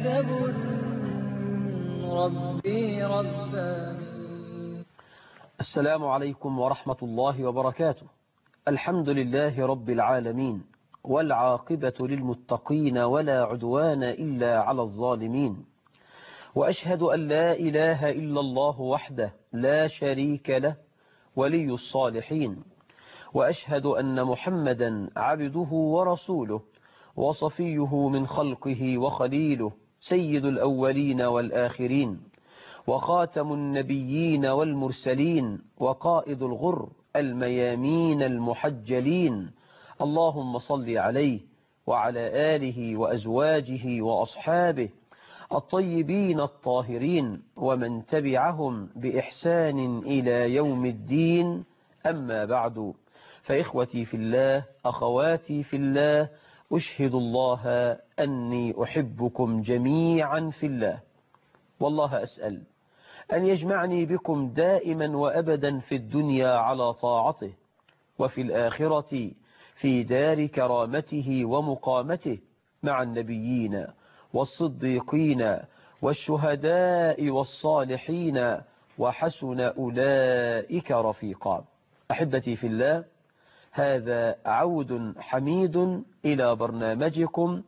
أدب ربي رباني. السلام عليكم ورحمة الله وبركاته. الحمد لله رب العالمين، والعاقبة للمتقين ولا عدوان إلا على الظالمين، وأشهد أن لا إله إلا الله وحده لا شريك له ولي الصالحين، وأشهد أن محمدا عبده ورسوله وصفيه من خلقه وخليله، سيد الأولين والآخرين، وخاتم النبيين والمرسلين، وقائد الغر الميامين المحجلين. اللهم صل عليه وعلى آله وأزواجه وأصحابه الطيبين الطاهرين، ومن تبعهم بإحسان إلى يوم الدين. أما بعد، فإخوتي في الله، أخواتي في الله، أشهد الله أني أحبكم جميعا في الله، والله أسأل أن يجمعني بكم دائما وأبدا في الدنيا على طاعته، وفي الآخرة في دار كرامته ومقامته مع النبيين والصديقين والشهداء والصالحين، وحسن أولئك رفيقا. أحبتي في الله، هذا عود حميد إلى برنامجكم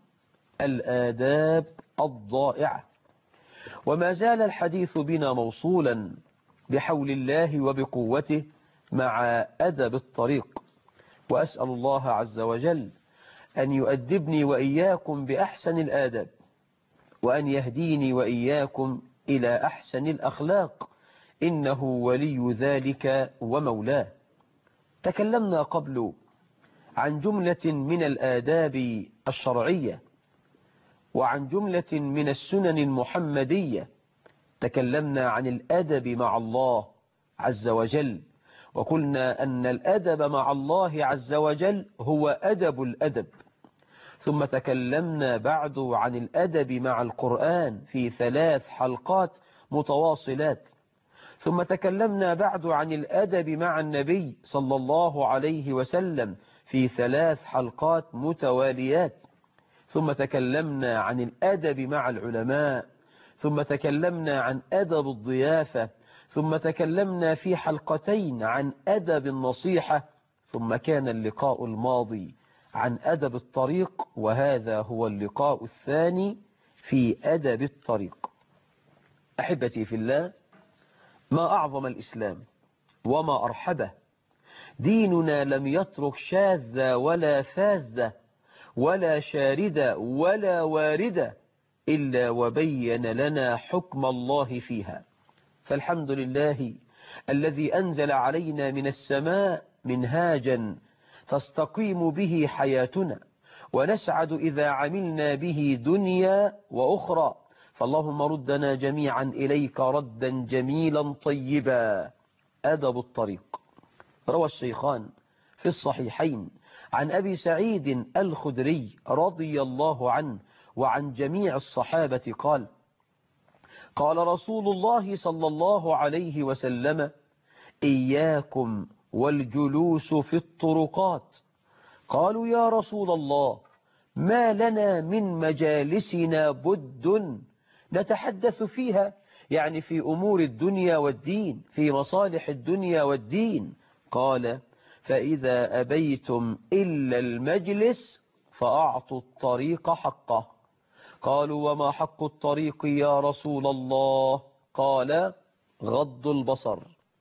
الآداب الضائعة، وما زال الحديث بنا موصولا بحول الله وبقوته مع أدب الطريق، وأسأل الله عز وجل أن يؤدبني وإياكم بأحسن الآداب، وأن يهديني وإياكم إلى أحسن الأخلاق، إنه ولي ذلك ومولاه. تكلمنا قبل عن جملة من الآداب الشرعية، وعن جملة من السنن المحمدية. تكلمنا عن الأدب مع الله عز وجل، وقلنا أن الأدب مع الله عز وجل هو أدب الأدب. ثم تكلمنا بعد عن الأدب مع القرآن في 3 حلقات متواصلات. ثم تكلمنا بعد عن الأدب مع النبي صلى الله عليه وسلم في 3 حلقات متواليات. ثم تكلمنا عن الأدب مع العلماء. ثم تكلمنا عن أدب الضيافة. ثم تكلمنا في حلقتين عن أدب النصيحة. ثم كان اللقاء الماضي عن أدب الطريق، وهذا هو اللقاء الثاني في أدب الطريق. أحبتي في الله، ما أعظم الإسلام وما أرحبه. ديننا لم يترك شاذة ولا فاذة ولا شاردة ولا واردة إلا وبين لنا حكم الله فيها. فالحمد لله الذي أنزل علينا من السماء منهاجا تستقيم به حياتنا، ونسعد إذا عملنا به دنيا وأخرى. فاللهم ردنا جميعا إليك ردا جميلا طيبا. أدب الطريق. روى الشيخان في الصحيحين عن أبي سعيد الخدري رضي الله عنه وعن جميع الصحابة قال: قال رسول الله صلى الله عليه وسلم: إياكم والجلوس في الطرقات. قالوا: يا رسول الله، ما لنا من مجالسنا بد نتحدث فيها، يعني في أمور الدنيا والدين، في مصالح الدنيا والدين. قال: فإذا أبيتم إلا المجلس فأعطوا الطريق حقه. قالوا: وما حق الطريق يا رسول الله؟ قال: غض البصر،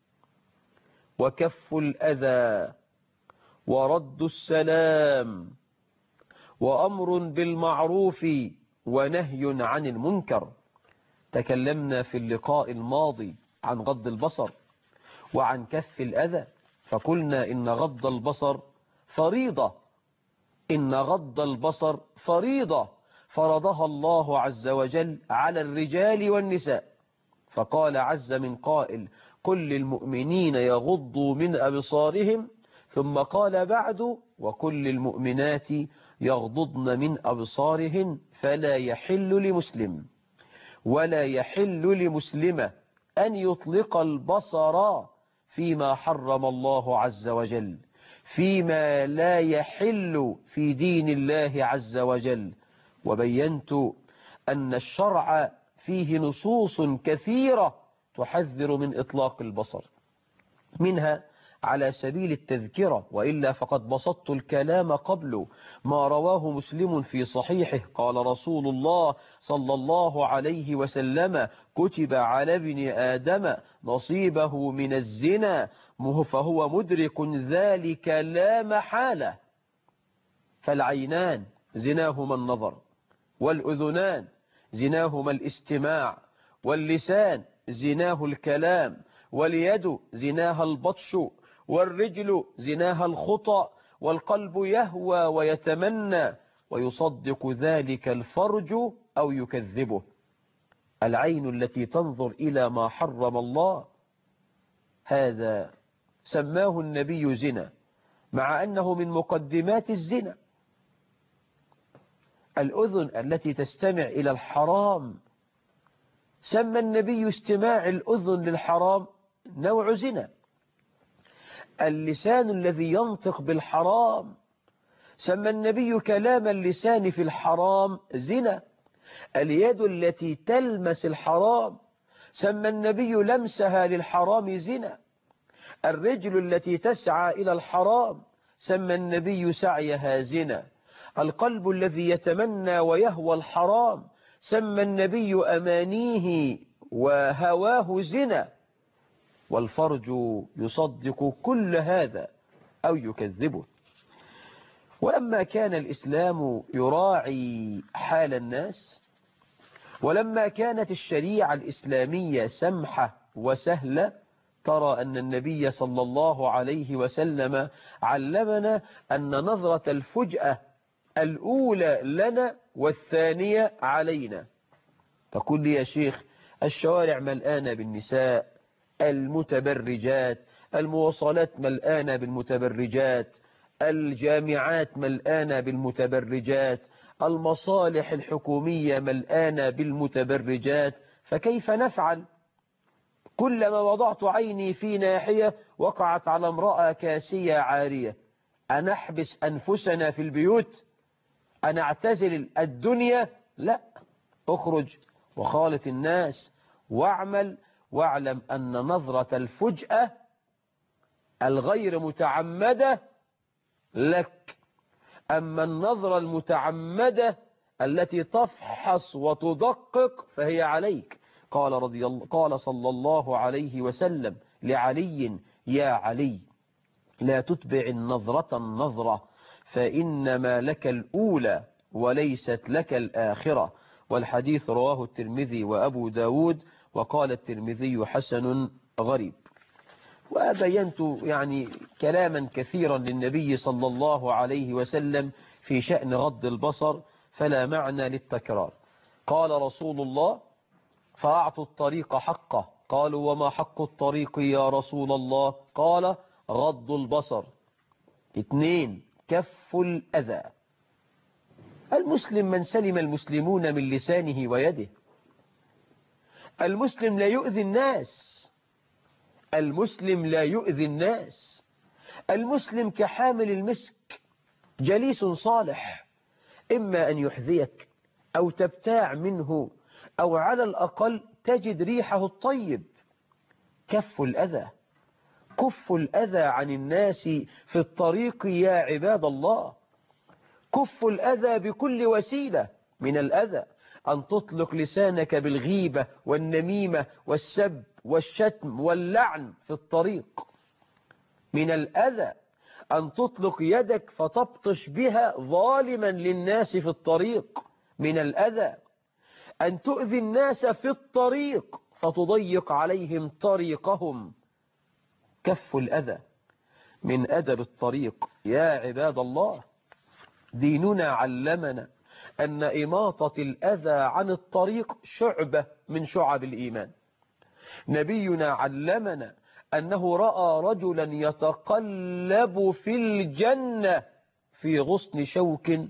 وكف الأذى، ورد السلام، وأمر بالمعروف، ونهي عن المنكر. تكلمنا في اللقاء الماضي عن غض البصر وعن كف الأذى، فقلنا إن غض البصر فريضة، إن غض البصر فريضة فرضها الله عز وجل على الرجال والنساء. فقال عز من قائل: قل للمؤمنين يغضوا من أبصارهم. ثم قال بعد: وكل المؤمنات يغضضن من أبصارهن. فلا يحل لمسلم ولا يحل لمسلمة أن يطلق البصر فيما حرم الله عز وجل، فيما لا يحل في دين الله عز وجل. وبينت أن الشرع فيه نصوص كثيرة تحذر من إطلاق البصر، منها على سبيل التذكرة، وإلا فقد بسطت الكلام قبل ما رواه مسلم في صحيحه قال رسول الله صلى الله عليه وسلم: كتب على ابن آدم نصيبه من الزنا فهو مدرك ذلك لا محالة. فالعينان زناهما النظر، والأذنان زناهما الاستماع، واللسان زناه الكلام، واليد زناها البطش، والرجل زناها الخطى، والقلب يهوى ويتمنى، ويصدق ذلك الفرج أو يكذبه. العين التي تنظر إلى ما حرم الله هذا سماه النبي زنا، مع أنه من مقدمات الزنا. الأذن التي تستمع إلى الحرام سمى النبي استماع الأذن للحرام نوع زنا. اللسان الذي ينطق بالحرام سمى النبي كلام اللسان في الحرام زنا. اليد التي تلمس الحرام سمى النبي لمسها للحرام زنا. الرجل التي تسعى إلى الحرام سمى النبي سعيها زنا. القلب الذي يتمنى ويهوى الحرام سمى النبي أمانيه وهواه زنا. والفرج يصدق كل هذا أو يكذبه. ولما كان الإسلام يراعي حال الناس، ولما كانت الشريعة الإسلامية سمحة وسهلة، ترى أن النبي صلى الله عليه وسلم علمنا أن نظرة الفجأة الأولى لنا والثانية علينا. تقول لي يا شيخ الشوارع ملآنة بالنساء المتبرجات، المواصلات ملآنة بالمتبرجات، الجامعات ملآنة بالمتبرجات، المصالح الحكومية ملآنة بالمتبرجات، فكيف نفعل؟ كلما وضعت عيني في ناحية وقعت على امرأة كاسية عارية، أنحبس أنفسنا في البيوت؟ أنعتزل الدنيا؟ لا، اخرج وخالط الناس واعمل، واعلم أن نظرة الفجأة الغير متعمدة لك، أما النظرة المتعمدة التي تفحص وتدقق فهي عليك. قال صلى الله عليه وسلم لعلي: يا علي لا تتبع النظرة النظرة، فإنما لك الأولى وليست لك الآخرة. والحديث رواه الترمذي وأبو داود، وقال الترمذي حسن غريب. وبينت يعني كلاما كثيرا للنبي صلى الله عليه وسلم في شأن غض البصر، فلا معنى للتكرار. قال رسول الله: فأعطوا الطريق حقه. قالوا: وما حق الطريق يا رسول الله؟ قال: غض البصر. 2. كف الأذى. المسلم من سلم المسلمون من لسانه ويده. المسلم لا يؤذي الناس. المسلم لا يؤذي الناس. المسلم كحامل المسك، جليس صالح، إما أن يحذيك أو تبتاع منه أو على الأقل تجد ريحه الطيب. كف الأذى. كف الأذى عن الناس في الطريق يا عباد الله. كف الأذى بكل وسيلة من الأذى. أن تطلق لسانك بالغيبة والنميمة والسب والشتم واللعن في الطريق. من الأذى أن تطلق يدك فتبطش بها ظالما للناس في الطريق. من الأذى أن تؤذي الناس في الطريق فتضيق عليهم طريقهم. كف الأذى من أدب الطريق يا عباد الله. ديننا علمنا أن إماطة الأذى عن الطريق شعبة من شعب الإيمان. نبينا علمنا أنه رأى رجلا يتقلب في الجنة في غصن شوك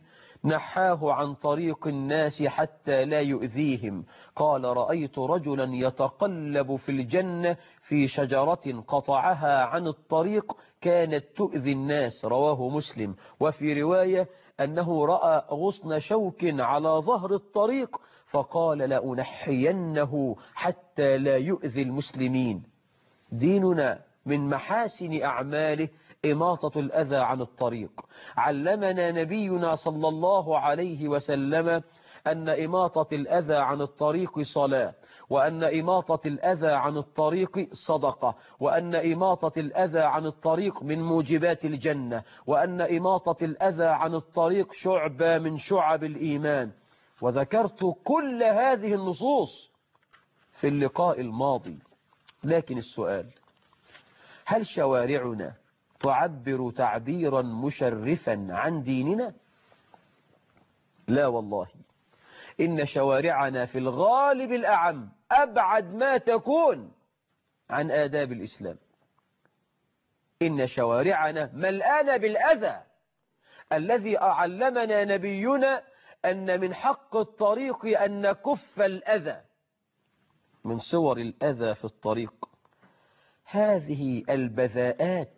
نحاه عن طريق الناس حتى لا يؤذيهم. قال رأيت رجلا يتقلب في الجنة في شجرة قطعها عن الطريق كانت تؤذي الناس، رواه مسلم. وفي رواية أنه رأى غصن شوك على ظهر الطريق فقال لأنحينه حتى لا يؤذي المسلمين. ديننا من محاسن أعماله إماطة الأذى عن الطريق. علمنا نبينا صلى الله عليه وسلم أن إماطة الأذى عن الطريق صلاة، وأن إماطة الأذى عن الطريق صدقة، وأن إماطة الأذى عن الطريق من موجبات الجنة، وأن إماطة الأذى عن الطريق شعبة من شعب الإيمان. وذكرت كل هذه النصوص في اللقاء الماضي. لكن السؤال: هل شوارعنا تعبر تعبيرا مشرفا عن ديننا؟ لا والله، إن شوارعنا في الغالب الأعم أبعد ما تكون عن آداب الإسلام. إن شوارعنا ملآنة بالأذى الذي علمنا نبينا أن من حق الطريق أن نكف الأذى. من صور الأذى في الطريق هذه البذاءات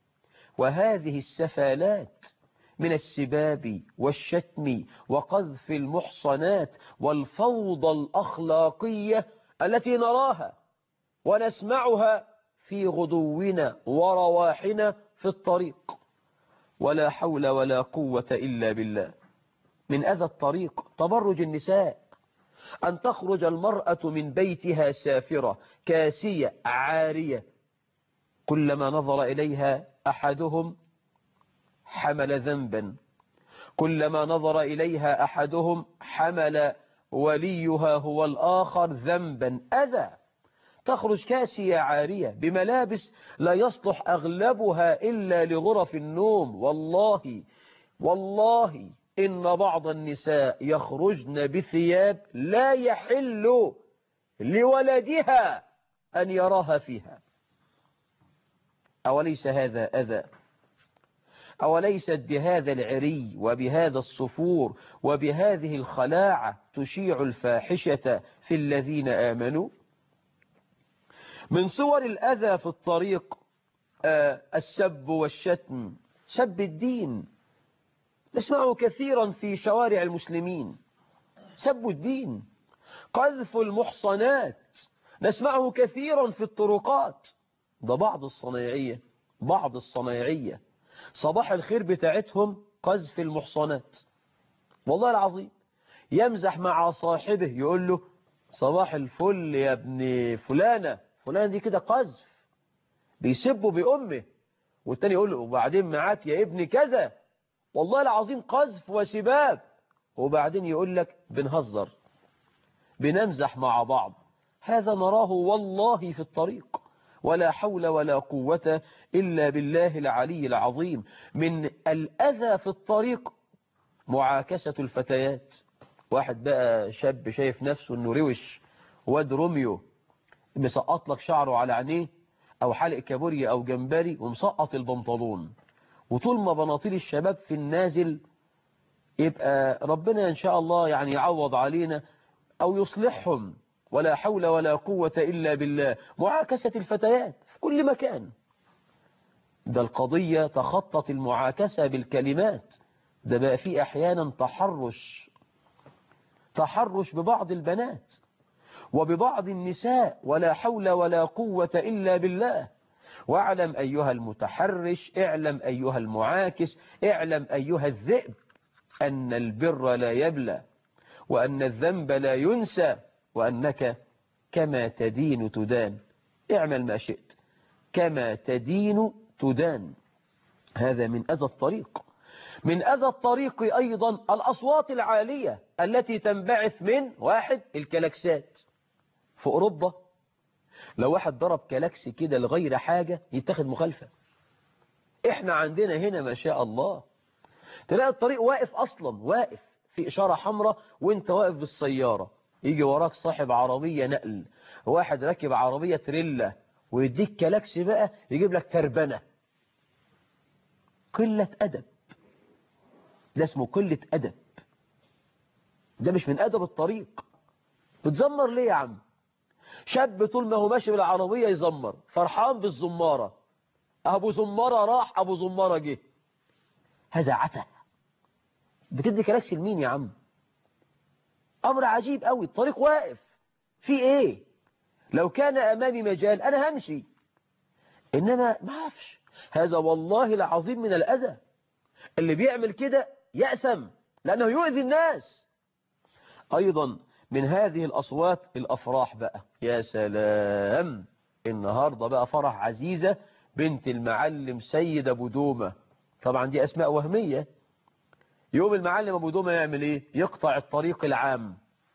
وهذه السفالات من السباب والشتم وقذف المحصنات والفوضى الأخلاقية التي نراها ونسمعها في غدونا ورواحنا في الطريق. ولا حول ولا قوة إلا بالله. من أذى الطريق تبرج النساء، أن تخرج المرأة من بيتها سافرة كاسية عارية، كلما نظر إليها أحدهم حمل ذنبا، كلما نظر إليها أحدهم حمل وليها هو الآخر ذنبا. أذى. تخرج كاسية عارية بملابس لا يصلح أغلبها إلا لغرف النوم. والله إن بعض النساء يخرجن بثياب لا يحل لولدها أن يراها فيها. أوليس هذا أذى؟ أوليست بهذا العري وبهذا الصفور وبهذه الخلاعة تشيع الفاحشة في الذين آمنوا؟ من صور الأذى في الطريق السب والشتم، سب الدين. نسمعه كثيرا في شوارع المسلمين، سب الدين. قذف المحصنات نسمعه كثيرا في الطرقات. ده بعض الصنايعية صباح الخير بتاعتهم قذف المحصنات. والله العظيم يمزح مع صاحبه يقول له صباح الفل يا ابن فلانة دي كده قذف، بيسبه بأمه. والتاني يقول له وبعدين معاك يا ابن كذا. والله العظيم قذف وسباب. وبعدين يقول لك بنهزر بنمزح مع بعض. هذا نراه والله في الطريق. ولا حول ولا قوة إلا بالله العلي العظيم. من الأذى في الطريق معاكسة الفتيات. واحد بقى شاب شايف نفسه انه روش واد روميو، مسقط لك شعره على عينيه او حلق كابوريا او جمبري ومسقط البنطلون، وطول ما بناطيل الشباب في النازل يبقى ربنا ان شاء الله يعني يعوض علينا او يصلحهم. ولا حول ولا قوة إلا بالله. معاكسة الفتيات في كل مكان. ده القضية تخطت المعاكسة بالكلمات، ده بقى فيه أحيانا تحرش ببعض البنات وببعض النساء. ولا حول ولا قوة إلا بالله. واعلم أيها المتحرش، اعلم أيها المعاكس، اعلم أيها الذئب أن البر لا يبلى، وأن الذنب لا ينسى، وأنك كما تدين تدان. اعمل ما شئت، كما تدين تدان. هذا من أذى الطريق. من أذى الطريق أيضا الأصوات العالية التي تنبعث من واحد الكلاكسات. في أوروبا لو واحد ضرب كلاكس كده لغير حاجة يتخذ مخالفة. احنا عندنا هنا ما شاء الله تلاقي الطريق واقف أصلا، واقف في إشارة حمراء وانت واقف بالسيارة، يجي وراك صاحب عربية نقل، واحد راكب عربية تريلا ويديك كلاكس بقى يجيب لك تربنة. قلة أدب. ده اسمه قلة أدب. ده مش من أدب الطريق. بتزمر ليه يا عم؟ شاب طول ما هو ماشي بالعربية يزمر، فرحان بالزمارة، أبو زمارة راح أبو زمارة جه. هذا عته. بتدي كلاكس لمين يا عم؟ أمر عجيب قوي. الطريق واقف، في إيه؟ لو كان أمامي مجال أنا همشي، إنما ما عارفش. هذا والله العظيم من الأذى. اللي بيعمل كده يأثم لأنه يؤذي الناس. أيضا من هذه الأصوات الأفراح بقى. يا سلام، النهاردة بقى فرح عزيزة بنت المعلم سيد أبو دومة. طبعا دي أسماء وهمية. يوم المعلم أبو دومة يعمل إيه؟ يقطع الطريق العام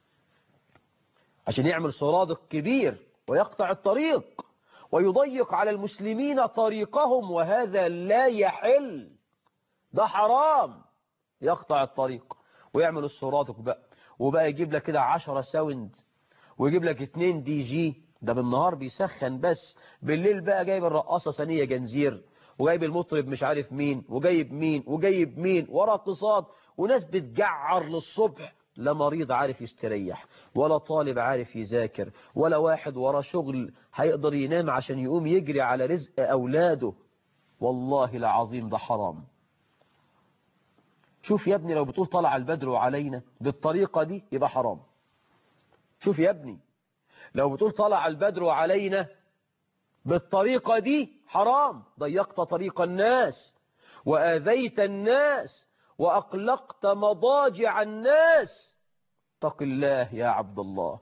عشان يعمل سرادق كبير ويقطع الطريق ويضيق على المسلمين طريقهم، وهذا لا يحل، ده حرام. يقطع الطريق ويعمل السرادق بقى، وبقى يجيب لك كده 10 ساوند، ويجيب لك 2 دي جي. ده بالنهار بيسخن، بس بالليل بقى جايب الرقاصة ثانية جنزير، وجايب المطرب مش عارف مين، وجايب مين وجايب مين، ورا اقتصاد، وناس بتجعر للصبح. لا مريض عارف يستريح، ولا طالب عارف يذاكر، ولا واحد ورا شغل هيقدر ينام عشان يقوم يجري على رزق أولاده. والله العظيم ده حرام. شوف يا ابني، لو بتقول طلع البدر علينا بالطريقة دي يبقى حرام. شوف يا ابني، لو بتقول طلع البدر علينا بالطريقة دي حرام. ضيقت طريق الناس، وآذيت الناس، وأقلقت مضاجع الناس. اتق الله يا عبد الله.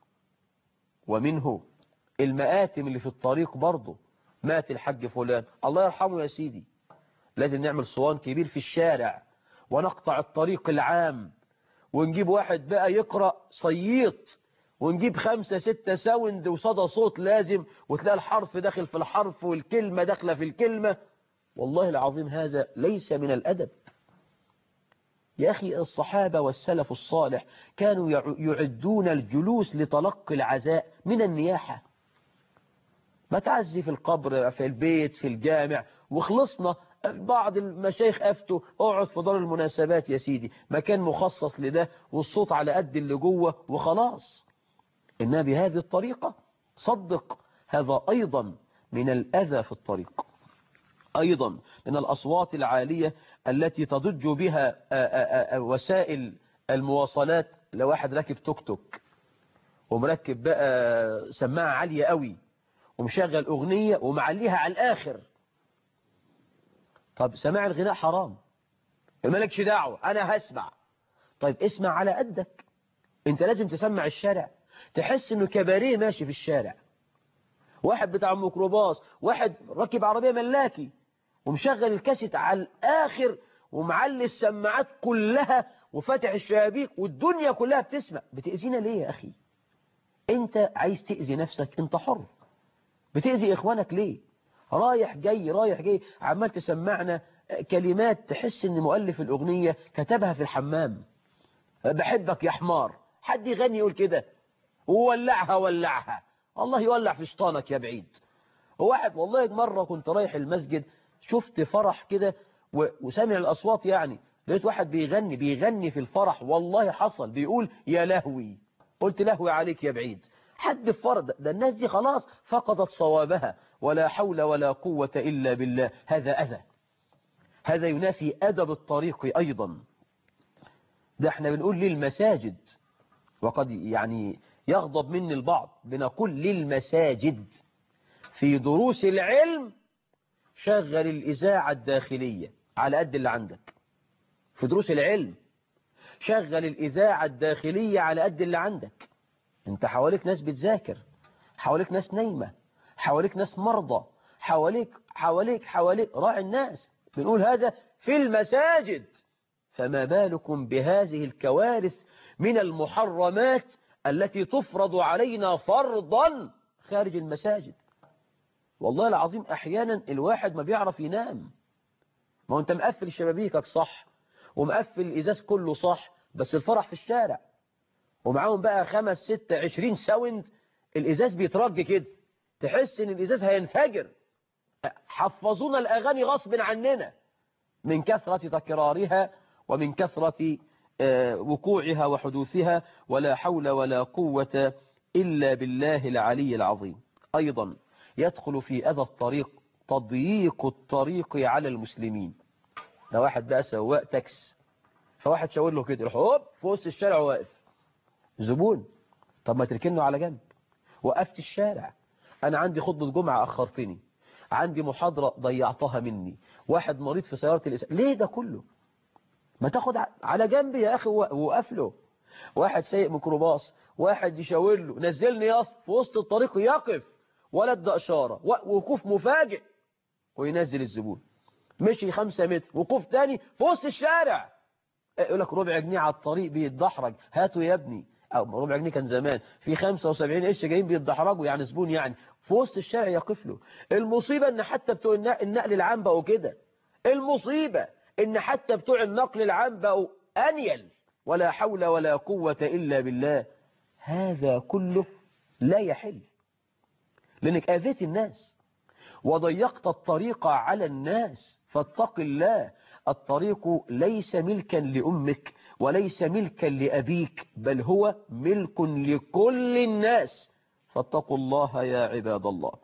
ومنه المآتم اللي في الطريق برضه. مات الحج فلان، الله يرحمه يا سيدي، لازم نعمل صوان كبير في الشارع ونقطع الطريق العام، ونجيب واحد بقى يقرأ صييط، ونجيب 5 6 ساوند وصدى صوت لازم، وتلاقي الحرف داخل في الحرف والكلمة داخلة في الكلمة. والله العظيم هذا ليس من الأدب. يا أخي الصحابة والسلف الصالح كانوا يعدون الجلوس لتلقي العزاء من النياحة. ما تعزي في القبر، في البيت، في الجامع وخلصنا. بعض المشايخ أفتوا اقعد في دار المناسبات يا سيدي، مكان مخصص لده، والصوت على قد اللي جوه وخلاص. إنها بهذه الطريقة صدق هذا أيضا من الأذى في الطريق. أيضا من الأصوات العالية التي تضج بها وسائل المواصلات. لو واحد راكب توك توك ومركب بقى سماعة عالية قوي ومشغل أغنية ومعليها على الآخر. طب سماع الغناء حرام، مالكش دعوة، أنا هسمع. طيب اسمع على قدك. انت لازم تسمع الشارع، تحس انه كباريه ماشي في الشارع. واحد بتاع ميكروباص، واحد راكب عربية ملاكي ومشغل الكاسيت على الآخر ومعلي السماعات كلها وفاتح الشبابيك والدنيا كلها بتسمع. بتأذينا ليه يا أخي؟ انت عايز تأذي نفسك، انت حر. بتأذي إخوانك ليه؟ رايح جاي رايح جاي عمال تسمعنا كلمات تحس ان مؤلف الأغنية كتبها في الحمام. بحبك يا حمار، حد يغني يقول كده؟ وولعها ولعها، الله يولع في شطانك يا بعيد. وواحد والله مرة كنت رايح المسجد، شفت فرح كده وسامع الأصوات، يعني لقيت واحد بيغني في الفرح، والله حصل بيقول يا لهوي. قلت لهوي عليك يا بعيد، حد فرد ده الناس دي خلاص فقدت صوابها، ولا حول ولا قوة إلا بالله. هذا أذى، هذا ينافي أدب الطريق أيضا. ده احنا بنقول للمساجد، وقد يعني يغضب مني البعض، بنقول للمساجد في دروس العلم شغل الإذاعة الداخلية على قد اللي عندك. في دروس العلم شغل الإذاعة الداخلية على قد اللي عندك. انت حواليك ناس بتذاكر، حواليك ناس نايمة، حواليك ناس مرضى، حواليك راعي الناس. بنقول هذا في المساجد، فما بالكم بهذه الكوارث من المحرمات التي تفرض علينا فرضا خارج المساجد. والله العظيم أحيانا الواحد ما بيعرف ينام. ما هو أنت مقفل شبابيكك صح، ومقفل الإزاز كله صح، بس الفرح في الشارع ومعاهم بقى 5 6 20 ساوند، الإزاز بيترج كده، تحس إن الإزاز هينفجر. حفظونا الأغاني غصب عننا من كثرة تكرارها ومن كثرة وقوعها وحدوثها، ولا حول ولا قوة إلا بالله العلي العظيم. أيضا يدخل في أذى الطريق تضييق الطريق على المسلمين. ده واحد بقى سواق تاكس، فواحد شاور له كده يروح هوب في وسط الشارع واقف. زبون، طب ما تركنه على جنب. وقفت الشارع، أنا عندي خطبة جمعة أخرتني، عندي محاضرة ضيعتها مني، واحد مريض في سيارة الإسعاف، ليه ده كله؟ ما تاخد على جنب يا أخي ووقف له. واحد سايق ميكروباص، واحد يشاور له نزلني يا اسطى، في وسط الطريق يقف ولا ادى إشارة، وقوف مفاجئ وينزل الزبون. مشي 5 متر، وقوف تاني في وسط الشارع، يقول لك ربع جنيه على الطريق بيتدحرج، هاته يا ابني. او ربع جنيه كان زمان، في 75 قرش جايين بيتدحرجوا، يعني زبون يعني في وسط الشارع يقف له. المصيبة ان حتى بتوع النقل العام بقوا كده. المصيبة ان حتى بتوع النقل العام بقوا انيل. ولا حول ولا قوة الا بالله. هذا كله لا يحل، لانك اذيت الناس وضيقت الطريق على الناس. فاتق الله. الطريق ليس ملكا لأمك وليس ملكا لأبيك، بل هو ملك لكل الناس. فاتقوا الله يا عباد الله.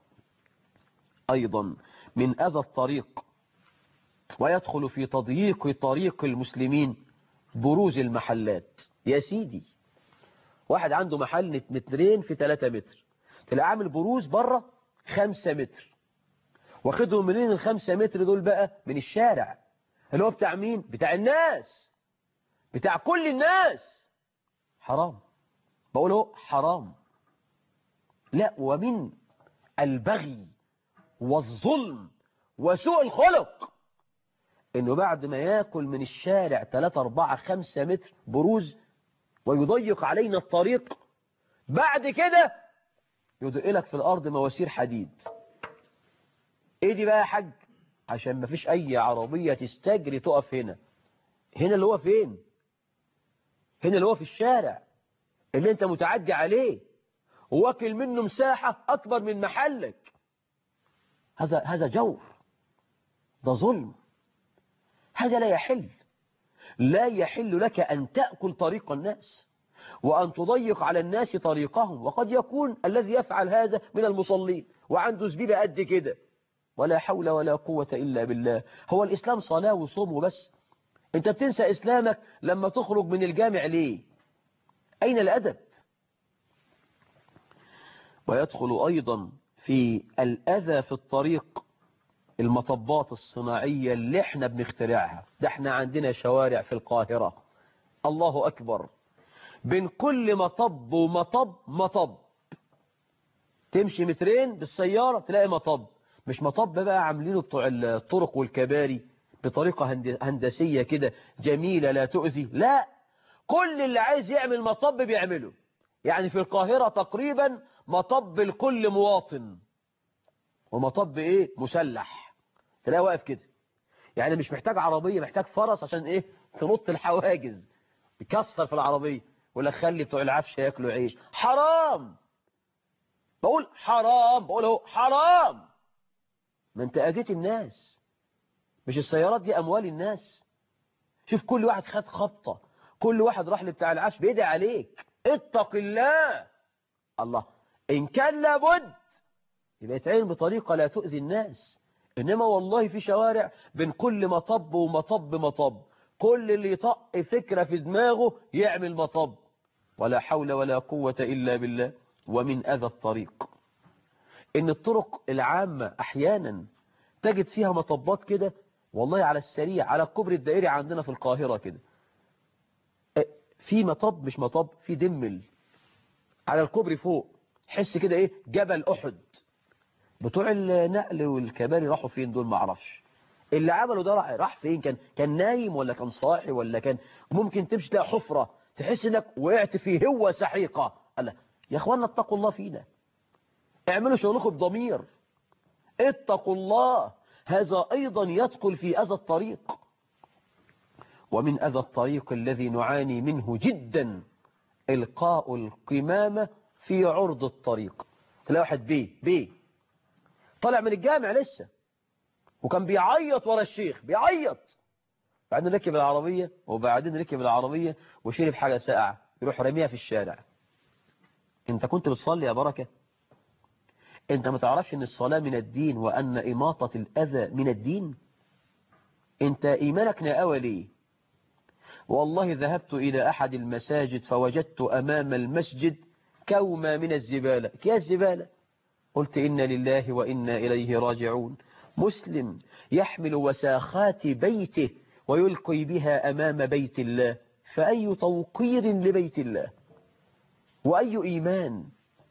أيضا من أذى الطريق ويدخل في تضييق طريق المسلمين بروز المحلات. يا سيدي، واحد عنده محل 2 في 3 متر، تلاقي عامل بروز بره 5 متر. واخدهم منين ال5 متر دول بقى؟ من الشارع، اللي هو بتاع مين؟ بتاع الناس، بتاع كل الناس. حرام، بقول هو حرام. لا، ومن البغي والظلم وسوء الخلق انه بعد ما ياكل من الشارع 3 4 5 متر بروز ويضيق علينا الطريق، بعد كده يدق لك في الارض مواسير حديد. ايه دي بقى يا حاج؟ عشان ما فيش اي عربية تستجري تقف هنا. هنا اللي هو فين؟ هنا اللي هو في الشارع اللي انت متعدي عليه وواكل منه مساحة اكبر من محلك. هذا جور، ده ظلم، هذا لا يحل. لا يحل لك ان تأكل طريق الناس وان تضيق على الناس طريقهم. وقد يكون الذي يفعل هذا من المصلين وعنده زبيبة قد كده. ولا حول ولا قوة إلا بالله. هو الإسلام صلاة وصوم وبس؟ أنت بتنسى إسلامك لما تخرج من الجامع ليه؟ أين الأدب؟ ويدخل أيضا في الأذى في الطريق المطبات الصناعية اللي احنا بنخترعها. ده احنا عندنا شوارع في القاهرة، الله أكبر، بين كل مطب ومطب مطب. تمشي 2 متر بالسيارة تلاقي مطب. مش مطب بقى عاملينه بتوع الطرق والكباري بطريقة هندسية كده جميلة لا تؤذي، لا، كل اللي عايز يعمل مطب بيعمله. يعني في القاهرة تقريبا مطب لكل مواطن، ومطب ايه؟ مسلح، تلاقيه واقف كده. يعني مش محتاج عربية، محتاج فرس عشان ايه؟ تنط الحواجز، يكسر في العربية ولا خلي بتوع العفش ياكلوا عيش. حرام، بقول حرام، بقول اهو حرام. ما انت اذيت الناس. مش السيارات دي اموال الناس؟ شوف كل واحد خد خبطة، كل واحد راح لبتاع العفش بيدعي عليك، اتق الله. الله، ان كان لابد يبقى يتعين بطريقة لا تؤذي الناس. انما والله في شوارع بين كل مطب ومطب مطب، كل اللي يطق فكرة في دماغه يعمل مطب. ولا حول ولا قوة الا بالله. ومن اذى الطريق ان الطرق العامة احيانا تجد فيها مطبات كده، والله على السريع، على الكوبري الدائري عندنا في القاهرة كده، في مطب، مش مطب، في دمل على الكوبري فوق، حس كده ايه؟ جبل احد. بتوع النقل والكباري راحوا فين دول؟ ما اعرفش. اللي عمله ده راح فين؟ كان نايم ولا كان صاحي ولا كان ممكن تمشي تلاقي حفرة تحس انك وقعت في هوة سحيقة. الله يا اخوانا، اتقوا الله فينا، اعملوا شغلكم بضمير، اتقوا الله. هذا ايضا يدخل في اذى الطريق. ومن اذى الطريق الذي نعاني منه جدا القاء القمامة في عرض الطريق. تلاقي واحد بيه طالع من الجامع لسه وكان بيعيط ورا الشيخ، بيعيط بعدين ركب العربية وشرب حاجة ساقعة يروح رميها في الشارع. انت كنت بتصلي يا بركة؟ انت ما تعرفش ان الصلاة من الدين وان اماطة الاذى من الدين؟ انت ايمانك ناقوى ليه؟ والله ذهبت الى احد المساجد فوجدت امام المسجد كومة من الزبالة، كياس زبالة. قلت إنا لله وإنا إليه راجعون. مسلم يحمل وساخات بيته ويلقي بها أمام بيت الله، فأي توقير لبيت الله وأي إيمان.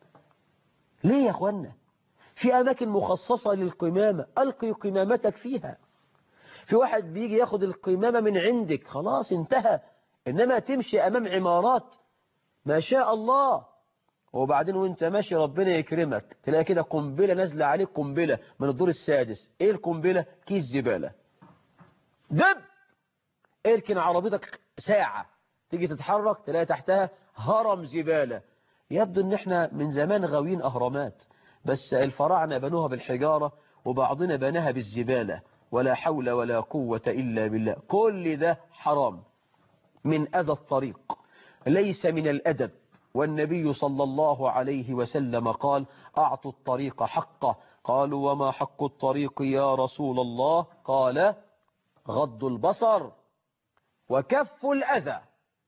ليه يا أخوانا؟ في أماكن مخصصة للقمامة، ألقي قمامتك فيها. في واحد بيجي ياخد القمامة من عندك، خلاص انتهى. إنما تمشي أمام عمارات ما شاء الله، وبعدين وانت ماشي ربنا يكرمك تلاقي كده قنبلة نازلة عليك، قنبلة من الدور السادس. ايه القنبلة؟ كيس زبالة. دب. اركن عربيتك ساعة تيجي تتحرك تلاقي تحتها هرم زبالة. يبدو ان احنا من زمان غاويين اهرامات، بس الفراعنة بنوها بالحجارة وبعضنا بناها بالزبالة. ولا حول ولا قوة الا بالله. كل ده حرام، من اذى الطريق، ليس من الادب. والنبي صلى الله عليه وسلم قال: أعطوا الطريق حقه. قالوا: وما حق الطريق يا رسول الله؟ قال: غض البصر وكف الأذى.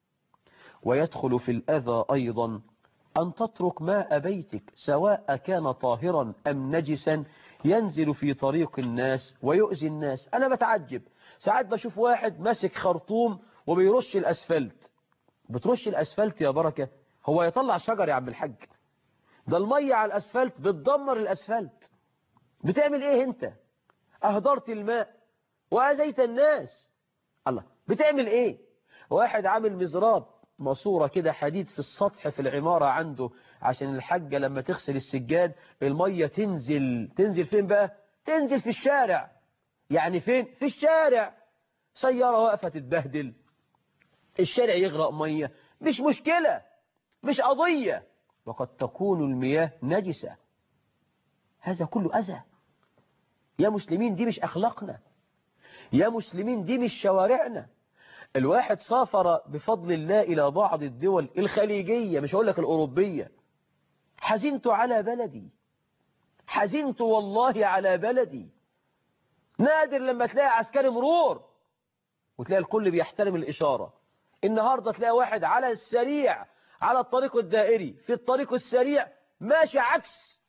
ويدخل في الأذى أيضا أن تترك ماء بيتك سواء كان طاهرا أم نجسا ينزل في طريق الناس ويؤذي الناس. أنا بتعجب ساعات بشوف واحد ماسك خرطوم وبيرش الأسفلت. بترش الأسفلت يا بركة؟ هو يطلع شجر يا عم الحاج؟ ده المية على الأسفلت بتدمر الأسفلت. بتعمل ايه انت؟ أهدرت الماء وأذيت الناس. الله، بتعمل ايه؟ واحد عامل مزراب، ماسورة كده حديد في السطح في العمارة عنده، عشان الحاجة لما تغسل السجاد المية تنزل فين بقى؟ تنزل في الشارع. يعني فين؟ في الشارع. سيارة واقفة تتبهدل، الشارع يغرق مية، مش مشكلة، مش قضية. وقد تكون المياه نجسة. هذا كله أذى. يا مسلمين دي مش أخلاقنا، يا مسلمين دي مش شوارعنا. الواحد سافر بفضل الله إلى بعض الدول الخليجية، مش هقول لك الأوروبية. حزنت على بلدي، حزنت والله على بلدي. نادر لما تلاقي عسكري مرور وتلاقي الكل بيحترم الإشارة. النهاردة تلاقي واحد على السريع على الطريق الدائري في الطريق السريع ماشي عكس.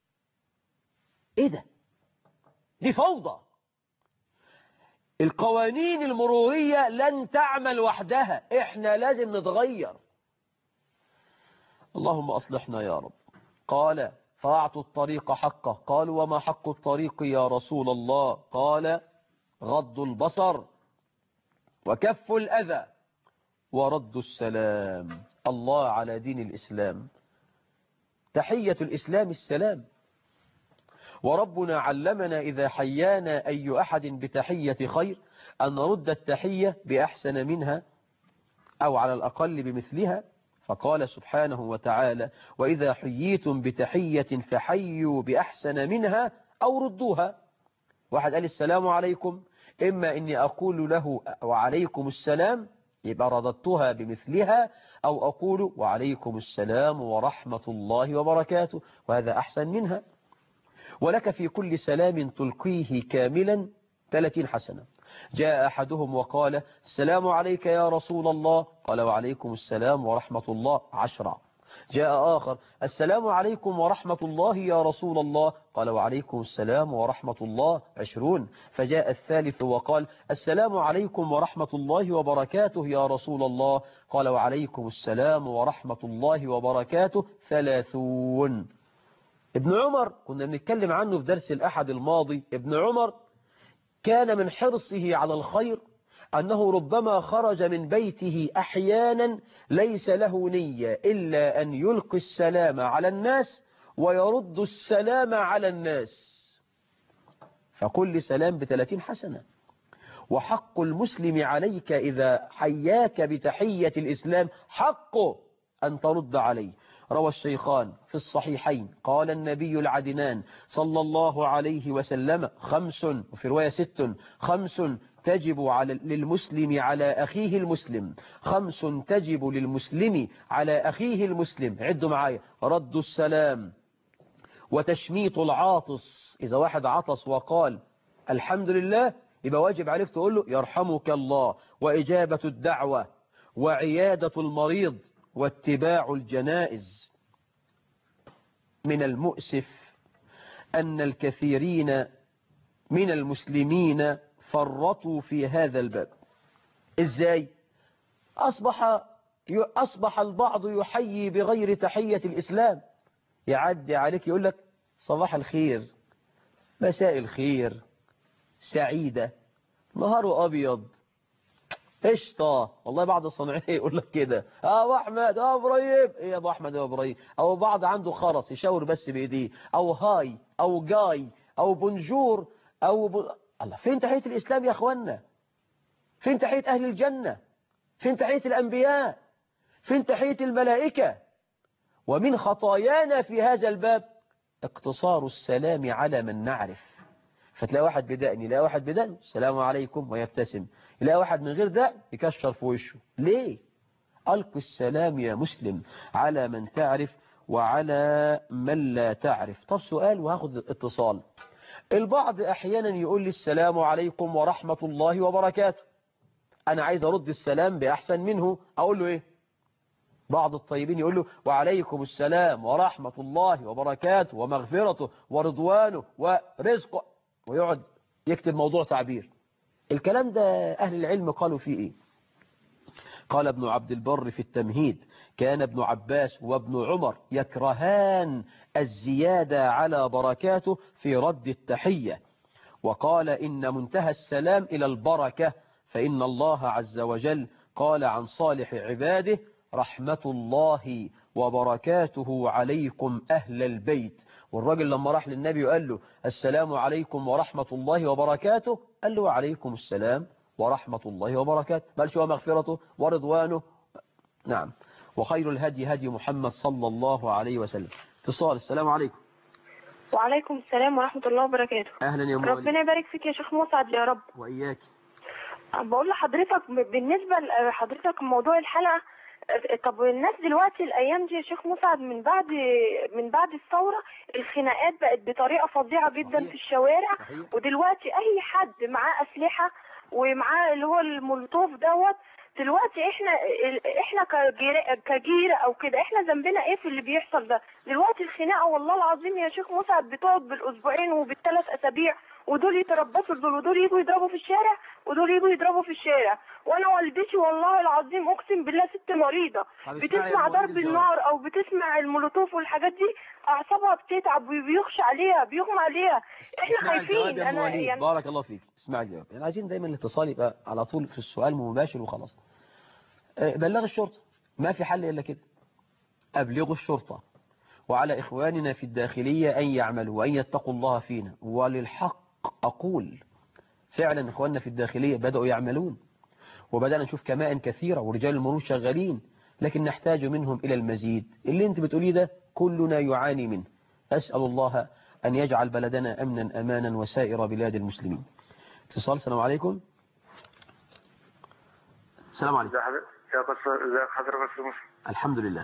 ايه ده؟ دي فوضى. القوانين المرورية لن تعمل وحدها، احنا لازم نتغير. اللهم أصلحنا يا رب. قال: فأعطوا الطريق حقه. قالوا: وما حق الطريق يا رسول الله؟ قال: غض البصر وكف الأذى ورد السلام. الله على دين الإسلام. تحية الإسلام السلام. وربنا علمنا إذا حيانا أي أحد بتحية خير أن نرد التحية بأحسن منها أو على الأقل بمثلها. فقال سبحانه وتعالى: وإذا حييتم بتحية فحيوا بأحسن منها أو ردوها. واحد قال السلام عليكم، إما إني أقول له وعليكم السلام يبقى رددتها بمثلها، أو أقول وعليكم السلام ورحمة الله وبركاته، وهذا أحسن منها. ولك في كل سلام تلقيه كاملا 30 حسنة. جاء أحدهم وقال: السلام عليك يا رسول الله. قال: وعليكم السلام ورحمة الله 10. جاء آخر: السلام عليكم ورحمة الله يا رسول الله. قال: وعليكم السلام ورحمة الله 20. فجاء الثالث وقال: السلام عليكم ورحمة الله وبركاته يا رسول الله. قال: وعليكم السلام ورحمة الله وبركاته 30. ابن عمر كنا بنتكلم عنه في درس الأحد الماضي. ابن عمر كان من حرصه على الخير أنه ربما خرج من بيته أحيانا ليس له نية إلا أن يلقي السلام على الناس ويرد السلام على الناس، فكل سلام ب30 حسنة. وحق المسلم عليك إذا حياك بتحية الإسلام حقه أن ترد عليه. روى الشيخان في الصحيحين قال النبي العدنان صلى الله عليه وسلم: 5، وفي رواية 6، 5 تجب للمسلم على أخيه المسلم، 5 تجب للمسلم على أخيه المسلم. عدوا معايا: رد السلام، وتشميط العاطس، إذا واحد عطس وقال الحمد لله يبقى واجب عليك تقول له يرحمك الله، وإجابة الدعوة، وعيادة المريض، واتباع الجنائز. من المؤسف أن الكثيرين من المسلمين فرطوا في هذا الباب. إزاي؟ أصبح البعض يحيي بغير تحية الإسلام. يعدي عليك يقول لك صباح الخير، مساء الخير، سعيدة، نهار أبيض، قشطة. والله بعض الصناعية يقول لك كده: أبو أحمد، أبو إبراهيم. إيه يا أبو أحمد يا أبو إبراهيم؟ أو بعض عنده خرس يشاور بس بإيديه، أو هاي، أو جاي، أو بونجور، الله، فين تحية الإسلام يا أخوانا؟ فين تحية أهل الجنة؟ فين تحية الأنبياء؟ فين تحية الملائكة؟ ومن خطايانا في هذا الباب اقتصار السلام على من نعرف. فتلاقي واحد بدقني، يلاقي واحد بدقني السلام عليكم ويبتسم، يلاقي واحد من غير دقن يكشر في وشه. ليه؟ ألقوا السلام يا مسلم على من تعرف وعلى من لا تعرف. طب سؤال وهاخد اتصال. البعض أحيانا يقول لي السلام عليكم ورحمة الله وبركاته، أنا عايز أرد السلام بأحسن منه، أقول له إيه؟ بعض الطيبين يقول له وعليكم السلام ورحمة الله وبركاته ومغفرته ورضوانه ورزقه، ويقعد يكتب موضوع تعبير. الكلام ده أهل العلم قالوا فيه إيه؟ قال ابن عبد البر في التمهيد: كان ابن عباس وابن عمر يكرهان الزيادة على بركاته في رد التحية، وقال إن منتهى السلام إلى البركة، فإن الله عز وجل قال عن صالح عباده: رحمة الله وبركاته عليكم أهل البيت. والراجل لما راح للنبي وقال له السلام عليكم ورحمة الله وبركاته، قال له وعليكم السلام ورحمة الله وبركاته، بل شو مغفرته ورضوانه. نعم. وخير الهدي هدي محمد صلى الله عليه وسلم. اتصال. السلام عليكم. وعليكم السلام ورحمة الله وبركاته. أهلا يا ربنا مولي. يبارك فيك يا شيخ مسعد يا رب. وإياك. بقول لحضرتك بالنسبة لحضرتك موضوع الحلقة، طب الناس دلوقتي الأيام دي يا شيخ مسعد من بعد الثورة الخناقات بقت بطريقة فظيعة جدا صحيح. في الشوارع. صحيح. ودلوقتي أي حد معاه أسلحة ومعاه اللي هو المولوتوف دوت. دلوقتي احنا كجيرة او كده، احنا ذنبنا ايه في اللي بيحصل ده؟ دلوقتي الخناقه والله العظيم يا شيخ مسعد بتقعد بالاسبوعين وبالثلاث اسابيع، ودول يتربصوا دول، ودول يجوا يضربوا في الشارع، ودول يجوا يضربوا في الشارع. وانا والدتي والله العظيم اقسم بالله ست مريضه بتسمع ضرب النار او بتسمع المولوتوف والحاجات دي اعصابها بتتعب وبيخشى عليها، بيغمى عليها. احنا خايفين. انا يعني بارك الله فيك. اسمع الجواب. يعني عايزين دايما الاتصال يبقى على طول في السؤال مباشر وخلاص. بلغ الشرطة، ما في حل إلا كده. أبلغوا الشرطة، وعلى إخواننا في الداخلية أن يعملوا وأن يتقوا الله فينا. وللحق أقول فعلا إخواننا في الداخلية بدأوا يعملون، وبدأنا نشوف كمائن كثيرة ورجال المرور شغالين، لكن نحتاج منهم إلى المزيد. اللي انت بتقوليه ده كلنا يعاني منه. أسأل الله أن يجعل بلدنا أمنا أمانا وسائر بلاد المسلمين. اتصال. السلام عليكم. السلام عليكم. ازي حضرتك يا مسلم؟ الحمد لله.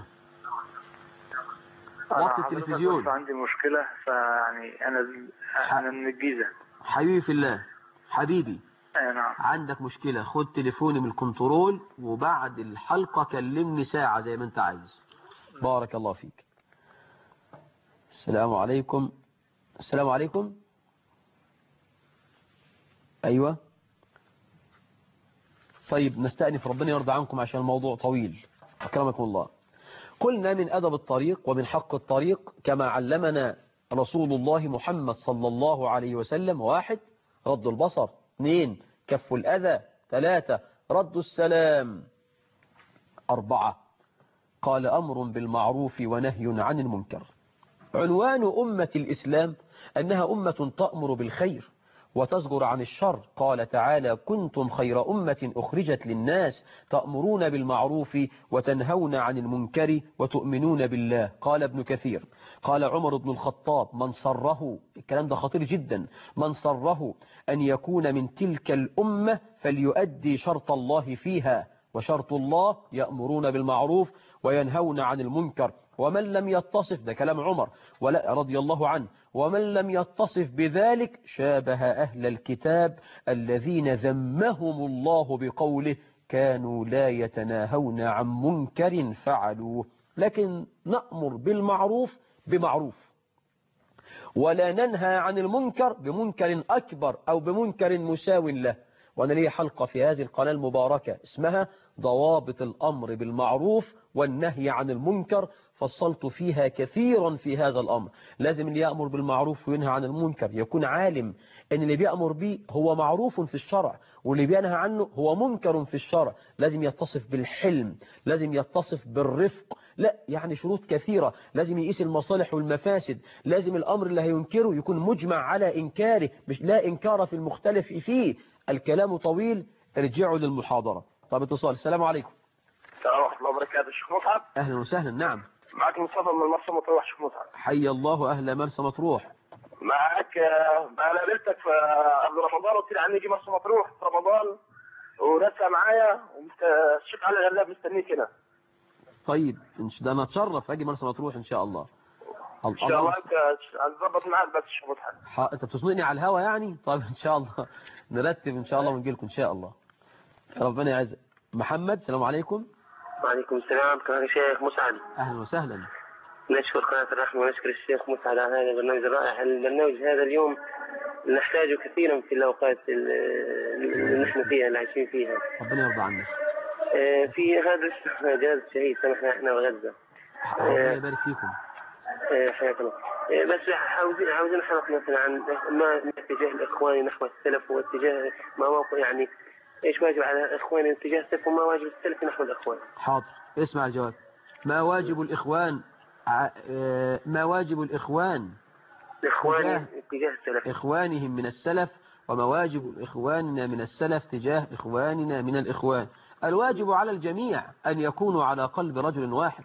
انا وقت التلفزيون. بس عندي مشكلة، فيعني انا من الجيزة. حبيبي في الله. حبيبي. نعم. عندك مشكلة، خد تليفوني من الكنترول وبعد الحلقة كلمني ساعة زي ما انت عايز. بارك الله فيك. السلام عليكم. السلام عليكم. أيوة. طيب نستأنف، ربنا يرضى عنكم عشان الموضوع طويل. أكرمكم الله. قلنا من أدب الطريق ومن حق الطريق كما علمنا رسول الله محمد صلى الله عليه وسلم: 1 رد البصر، 2 كف الأذى، 3 رد السلام، 4 قال أمر بالمعروف ونهي عن المنكر. عنوان أمة الإسلام أنها أمة تأمر بالخير وتزجر عن الشر. قال تعالى: كنتم خير أمة أخرجت للناس تأمرون بالمعروف وتنهون عن المنكر وتؤمنون بالله. قال ابن كثير: قال عمر بن الخطاب: من صره، الكلام ده خطير جدا، من صره أن يكون من تلك الأمة فليؤدي شرط الله فيها، وشرط الله يأمرون بالمعروف وينهون عن المنكر، ومن لم يتصف، ده كلام عمر رضي الله عنه، ومن لم يتصف بذلك شابه أهل الكتاب الذين ذمهم الله بقوله: كانوا لا يتناهون عن منكر فعلوه. لكن نأمر بالمعروف بمعروف، ولا ننهى عن المنكر بمنكر أكبر أو بمنكر مساو له. وأنا لي حلقة في هذه القناة المباركة اسمها ضوابط الأمر بالمعروف والنهي عن المنكر، فصلت فيها كثيرا في هذا الأمر. لازم اللي يأمر بالمعروف وينهى عن المنكر يكون عالم أن اللي بيأمر به هو معروف في الشرع، واللي بينهى عنه هو منكر في الشرع. لازم يتصف بالحلم، لازم يتصف بالرفق، لا يعني شروط كثيرة. لازم يقيس المصالح والمفاسد، لازم الأمر اللي هينكره يكون مجمع على إنكاره، مش لا إنكار في المختلف فيه. الكلام طويل، ارجعوا للمحاضرة. طب اتصال. السلام عليكم. السلام ورحمة الله وبركاته. شيخ مصعب. أهلا وسهلا. نعم معك مصطفى من مرسى مطروح. شيخ مصعب. حي الله أهل مرسى مطروح. معك. أنا قابلتك في قبل رمضان وقلت لي عني نيجي مرسى مطروح في رمضان، وناسها معايا والشيخ علي غلاب مستنيك هنا. طيب ده أنا أتشرف أجي مرسى مطروح إن شاء الله. إن شاء الله هنظبط معاك بس شيخ مصعب. أنت بتصنعني على الهوا يعني؟ طيب إن شاء الله نرتب إن شاء الله ونجي لكم إن شاء الله. ربنا يعزك. محمد. السلام عليكم. وعليكم السلام. كان الشيخ مسعد. أهلا وسهلا. نشكر قناة الرحمة ونشكر الشيخ مسعد على هذا البرنامج الرائع. البرنامج هذا اليوم نحتاجه كثيرا في الأوقات اللي نحن فيها، اللي عايشين فيها. ربنا يرضى عنك. في هذا جاز شهيد سمحنا احنا وغزة. ربنا يبارك فيكم. حياك الله. بس عاوزين نحرق مثلا عن ما اتجاه الإخوان نحو السلف، واتجاه ما موقع يعني ايش واجب على الإخوان اتجاه السلف وما واجب السلف نحو الإخوان. حاضر. اسمع الجواب. ما واجب الإخوان اتجاه السلف، إخوانهم من السلف، ومواجب إخواننا من السلف تجاه إخواننا من الإخوان. الواجب على الجميع أن يكونوا على قلب رجل واحد،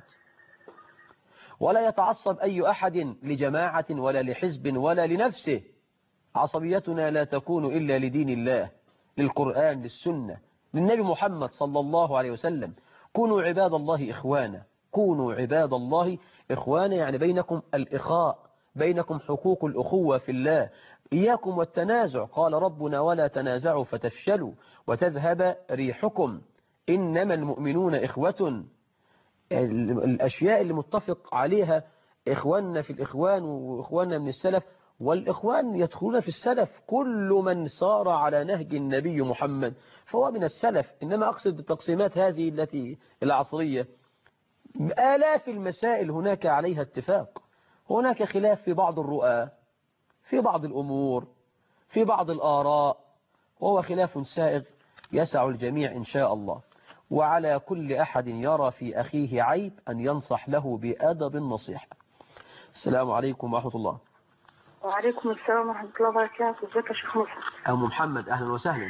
ولا يتعصب أي أحد لجماعة ولا لحزب ولا لنفسه. عصبيتنا لا تكون إلا لدين الله، للقرآن، للسنة، للنبي محمد صلى الله عليه وسلم. كونوا عباد الله إخوانا، كونوا عباد الله إخوانا، يعني بينكم الإخاء، بينكم حقوق الأخوة في الله. إياكم والتنازع، قال ربنا: ولا تنازعوا فتفشلوا وتذهب ريحكم، إنما المؤمنون إخوة. الأشياء اللي متفق عليها إخواننا في الإخوان وإخواننا من السلف، والإخوان يدخلون في السلف. كل من سار على نهج النبي محمد فهو من السلف. إنما أقصد بالتقسيمات هذه التي العصرية، آلاف المسائل هناك عليها اتفاق، هناك خلاف في بعض الرؤى، في بعض الأمور، في بعض الآراء، وهو خلاف سائغ يسع الجميع إن شاء الله. وعلى كل أحد يرى في أخيه عيب أن ينصح له بأدب النصيحة. السلام عليكم ورحمة الله. وعليكم السلام ورحمة الله وبركاته. ازيك يا شيخ مصعب؟ أم محمد. أهلا وسهلا.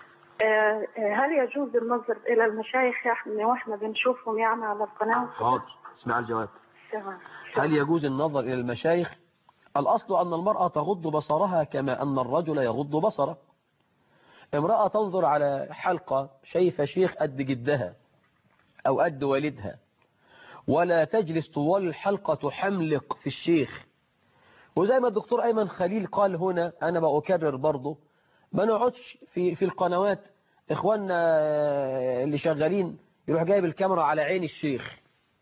هل يجوز النظر إلى المشايخ يعني واحنا بنشوفهم يعني على القناة؟ حاضر. اسمع الجواب. تمام. هل يجوز النظر إلى المشايخ؟ الأصل أن المرأة تغض بصرها كما أن الرجل يغض بصره. امرأة تنظر على حلقة شايفة شيخ قد جدها أو قد والدها، ولا تجلس طوال الحلقة تحملق في الشيخ. وزي ما الدكتور أيمن خليل قال هنا، أنا بأكرر برضه، ما نقعدش في القنوات إخواننا اللي شغالين يروح جايب الكاميرا على عين الشيخ،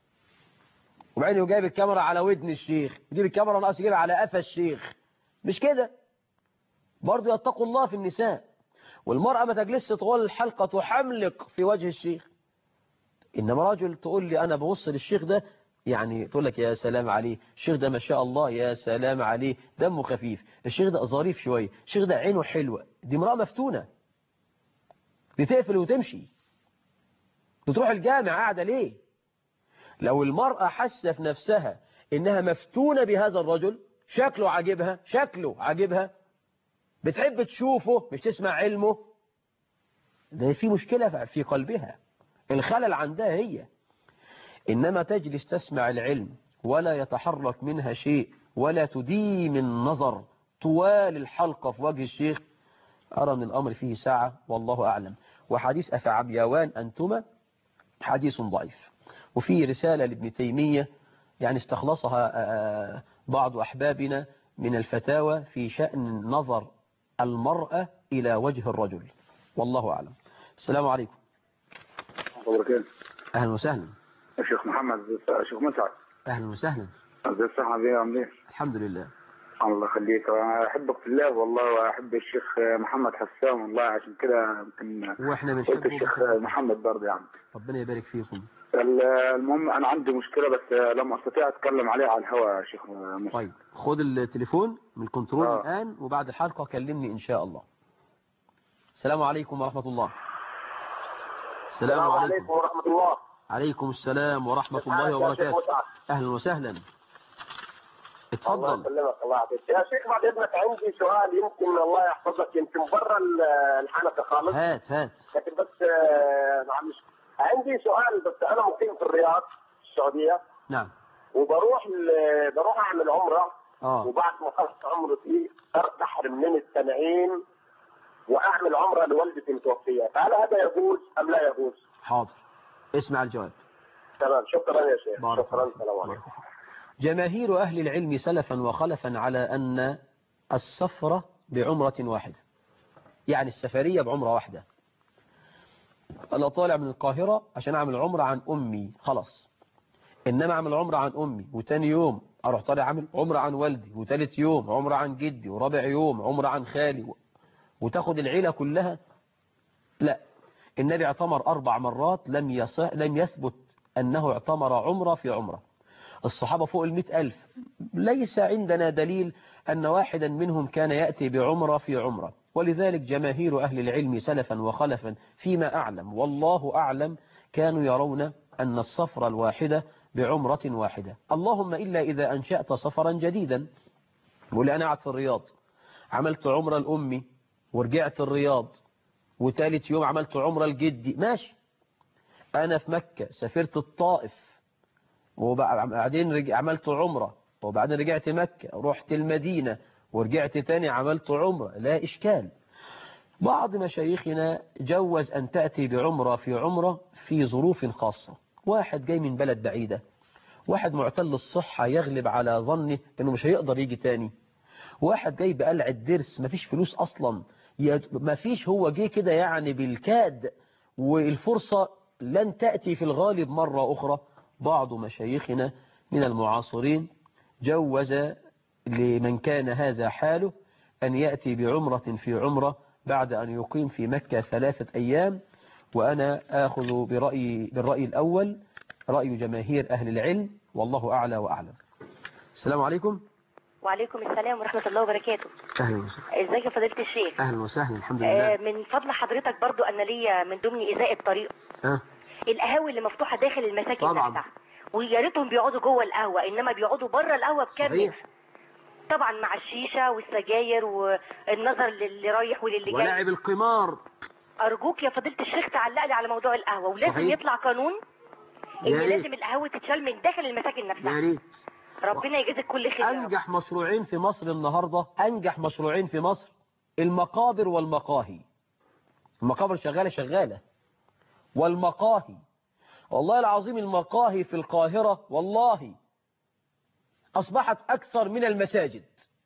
وبعدين جايب الكاميرا على ودن الشيخ، يجيب الكاميرا ناقص يجيبها على قفا الشيخ. مش كده برضه، يتقوا الله في النساء. والمرأة ما تجلس طوال الحلقة تحملق في وجه الشيخ. إنما راجل تقول لي أنا ببص للشيخ ده، يعني تقول لك يا سلام عليه، الشيخ ده ما شاء الله يا سلام عليه، دمه خفيف، الشيخ ده ظريف شوية، الشيخ ده عينه حلوة. دي امرأة مفتونة، دي تقفل وتمشي، بتروح الجامع قاعدة ليه؟ لو المرأة حاسة في نفسها إنها مفتونة بهذا الرجل، شكله عاجبها، بتحب تشوفه مش تسمع علمه، ده في مشكلة في قلبها، الخلل عندها هي. إنما تجلس تسمع العلم ولا يتحرك منها شيء ولا تديم النظر طوال الحلقة في وجه الشيخ، أرى أن الأمر فيه ساعة والله أعلم. وحديث أفعميوان أنتما حديث ضعيف. وفي رسالة لابن تيمية يعني استخلصها بعض أحبابنا من الفتاوى في شأن نظر المرأة إلى وجه الرجل، والله أعلم. السلام عليكم. أهلا وسهلا. يا شيخ محمد، شيخ مسعد. أهلا وسهلا. ازي الصحة بيه عامل ايه؟ الحمد لله. الله يخليك، انا احبك في الله والله، واحب الشيخ محمد حسام والله، عشان كده يمكن واحنا قلت الشيخ محمد برضه يعني. ربنا يبارك فيكم. المهم انا عندي مشكلة بس لما استطيع اتكلم عليها على الهواء يا شيخ مسعد. طيب خد التليفون من الكنترول الآن وبعد الحلقة كلمني إن شاء الله. السلام عليكم ورحمة الله. السلام عليكم ورحمة الله. عليكم السلام ورحمة الله وبركاته. أهلا وسهلا. اتفضل. الله يسلمك. الله يعافيك يا شيخ. بعد اذنك عندي سؤال يمكن الله يحفظك يمكن بره الحلقة خالص. هات. لكن بس معلش عندي سؤال. بس انا مقيم في الرياض السعودية. نعم. وبروح اعمل عمرة. وبعد ما خلصت عمرتي احرم من التنعيم واعمل عمرة لوالدتي المتوفية، فهل هذا يجوز ام لا يجوز؟ حاضر، اسمع الجواب. تمام، شكرا يا شيخ. شكرا. السلام عليكم. جماهير أهل العلم سلفا وخلفا على أن السفرة بعمرة واحدة، يعني السفرية بعمرة واحدة. أنا طالع من القاهرة عشان أعمل عمرة عن أمي خلاص، إنما أعمل عمرة عن أمي وتاني يوم أروح طالع أعمل عمرة عن والدي، وتالت يوم عمرة عن جدي، ورابع يوم عمرة عن خالي، وتاخد العيلة كلها. لا، النبي اعتمر 4 مرات، لم يثبت أنه اعتمر عمرة في عمرة. الصحابة فوق 100,000، ليس عندنا دليل أن واحدا منهم كان يأتي بعمرة في عمرة. ولذلك جماهير أهل العلم سلفا وخلفا فيما أعلم والله أعلم كانوا يرون أن السفرة الواحدة بعمرة واحدة، اللهم إلا إذا أنشأت سفرا جديدا. ولي أنا قاعد في الرياض عملت عمرة لأمي ورجعت الرياض، وثالث يوم عملت عمرة لجدي، ماشي. أنا في مكة سافرت الطائف وبعدين عملت عمرة، وبعدين رجعت مكة، رحت المدينة ورجعت تاني عملت عمرة، لا إشكال. بعض مشايخنا جوز أن تأتي بعمرة في عمرة في ظروف خاصة. واحد جاي من بلد بعيدة، واحد معتل الصحة يغلب على ظنه أنه مش هيقدر يجي تاني، واحد جاي بقلع الدرس مفيش فلوس أصلا، مفيش، هو جه كده يعني بالكاد، والفرصة لن تأتي في الغالب مرة أخرى. بعض مشايخنا من المعاصرين جوز لمن كان هذا حاله أن يأتي بعمرة في عمرة بعد أن يقيم في مكة 3 أيام. وأنا آخذ بالرأي الأول، رأي جماهير أهل العلم، والله أعلى وأعلم. السلام عليكم. وعليكم السلام ورحمة الله وبركاته. أهلا وسهلا. ازيك يا فضيلة الشيخ؟ أهلا وسهلا. الحمد لله. من فضل حضرتك برضو أنا ليا من ضمن إزاء الطريق القهاوي اللي مفتوحة داخل المساجد طبعا، ويا ريتهم بيقعدوا جوه القهوة، إنما بيقعدوا بره القهوة بكام. طبعا مع الشيشة والسجاير والنظر للي رايح وللي جاي ولعب القمار. أرجوك يا فضيلة الشيخ تعلق لي على موضوع القهوة، ولازم يطلع قانون إن لازم القهوة تتشال من داخل المساجد نفسها. يا ريت. ربنا يجازيك كل خير. أنجح مشروعين في مصر النهاردة، أنجح مشروعين في مصر المقابر والمقاهي. المقابر شغالة والمقاهي والله العظيم المقاهي في القاهرة والله أصبحت أكثر من المساجد.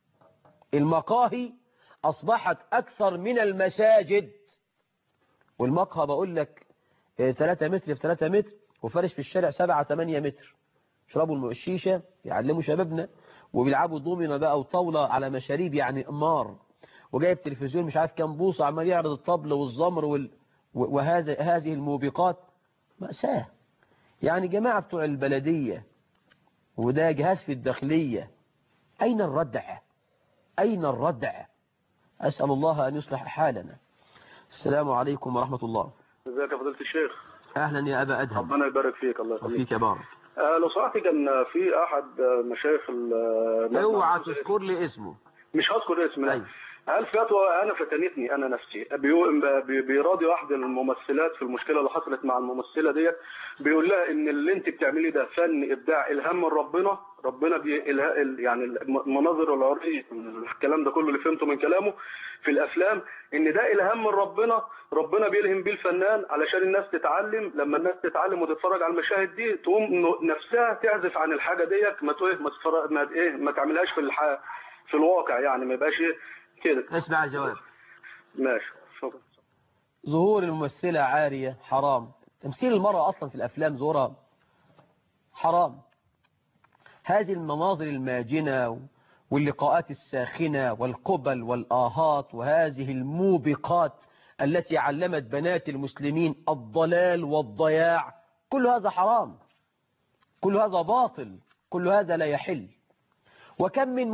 المقاهي أصبحت أكثر من المساجد. والمقهى بقول لك 3 متر في 3 متر وفرش في الشارع 7-8 متر. يشربوا الشيشة، يعلموا شبابنا، وبيلعبوا دومينو بقى وطاولة على مشاريب يعني قمار، وجايب تلفزيون مش عارف كام بوصة عمال يعرض الطبل والزمر هذه الموبقات. مأساة. يعني جماعة بتوع البلدية وده جهاز في الداخلية، أين الردع؟ أين الردع؟ أسأل الله أن يصلح حالنا. السلام عليكم ورحمة الله. ازيك يا فضيلة الشيخ؟ أهلا يا أبا أدهم. ربنا يبارك فيك. الله يخليك. وفيك يا بارك. لو سمحت كان في أحد مشايخ اوعى تذكر لي اسمه. مش هذكر اسمه. أيوه. هل فتوى انا فتنتني انا نفسي بيراضي واحده الممثلات في المشكله اللي حصلت مع الممثله ديت، بيقول لها ان اللي انت بتعمليه ده فن ابداع الهام من ربنا يعني المناظر العرقيه الكلام ده كله اللي فهمته من كلامه في الافلام ان ده الهام من ربنا بيلهم بيه الفنان علشان الناس تتعلم، لما الناس تتعلم وتتفرج على المشاهد دي تقوم نفسها تعزف عن الحاجه ديت ما تعملهاش في الواقع، يعني ما يبقاش كده. اسمع الجواب. ماشي. شكرا. ظهور الممثلة عارية حرام. تمثيل المرأة أصلا في الأفلام ظهورها حرام. هذه المناظر الماجنة واللقاءات الساخنة والقبل والآهات وهذه الموبقات التي علمت بنات المسلمين الضلال والضياع، كل هذا حرام، كل هذا باطل، كل هذا لا يحل. وكم من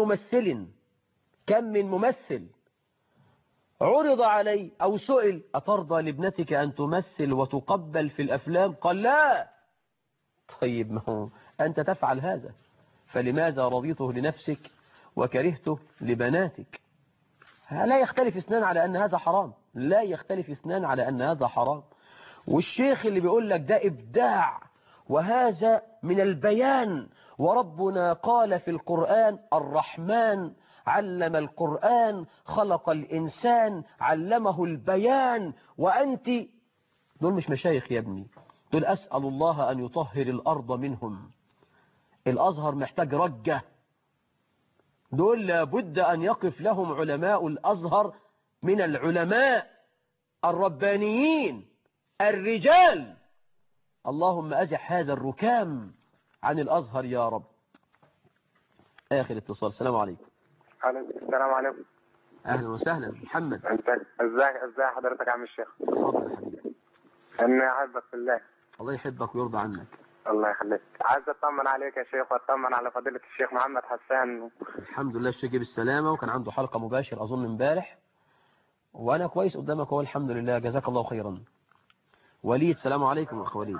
ممثل عرض عليه أو سئل أترضى لابنتك أن تمثل وتقبل في الأفلام؟ قال لا. طيب ما هو أنت تفعل هذا، فلماذا رضيته لنفسك وكرهته لبناتك؟ لا يختلف اثنان على أن هذا حرام، لا يختلف اثنان على أن هذا حرام. والشيخ اللي بيقول لك ده إبداع وهذا من البيان، وربنا قال في القرآن الرحمن علم القرآن خلق الإنسان علمه البيان، وأنت دول مش مشايخ يا ابني، دول أسأل الله أن يطهر الأرض منهم. الأزهر محتاج رجة، دول لابد أن يقف لهم علماء الأزهر من العلماء الربانيين الرجال. اللهم أزح هذا الركام عن الأزهر يا رب. آخر اتصال. السلام عليكم. السلام عليكم. أهلا وسهلا محمد. ازاي حضرتك يا عم الشيخ؟ اتفضل يا حبيبي. اني احبك في الله. الله يحبك ويرضى عنك. الله يخليك. عايز اطمن عليك يا شيخ واطمن على فضيلة الشيخ محمد حسان. الحمد لله الشيخ بالسلامة، وكان عنده حلقة مباشر أظن امبارح، وأنا كويس قدامك اهو الحمد لله، جزاك الله خيرا. وليد. السلام عليكم يا أخ وليد.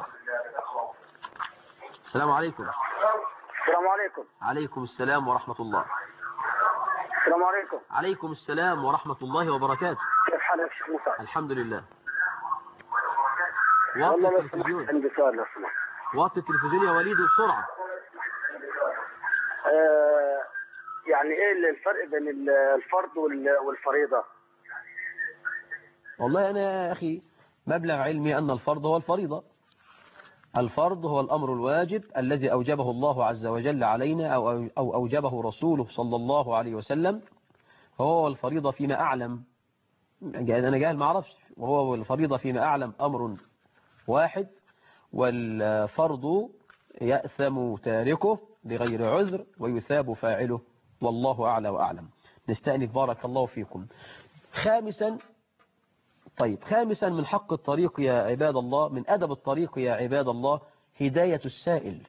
السلام عليكم. السلام عليكم. عليكم السلام ورحمة الله. السلام عليكم. عليكم السلام ورحمة الله وبركاته. كيف حالك يا شيخ موسى؟ الحمد لله. والله وطي التلفزيون. عندي سؤال لو سمحت. وطي التلفزيون يا وليد بسرعة. يعني ايه الفرق بين الفرض والفريضة؟ والله أنا يا أخي مبلغ علمي أن الفرض هو الفريضة. الفرض هو الأمر الواجب الذي أوجبه الله عز وجل علينا أو أوجبه رسوله صلى الله عليه وسلم، هو الفريضة فيما أعلم، أنا جاهل ما أعرفش، وهو الفريضة فيما أعلم أمر واحد، والفرض يأثم تاركه لغير عذر ويثاب فاعله، والله أعلى وأعلم. نستأنف بارك الله فيكم. خامسا من حق الطريق يا عباد الله، من أدب الطريق يا عباد الله، هداية السائل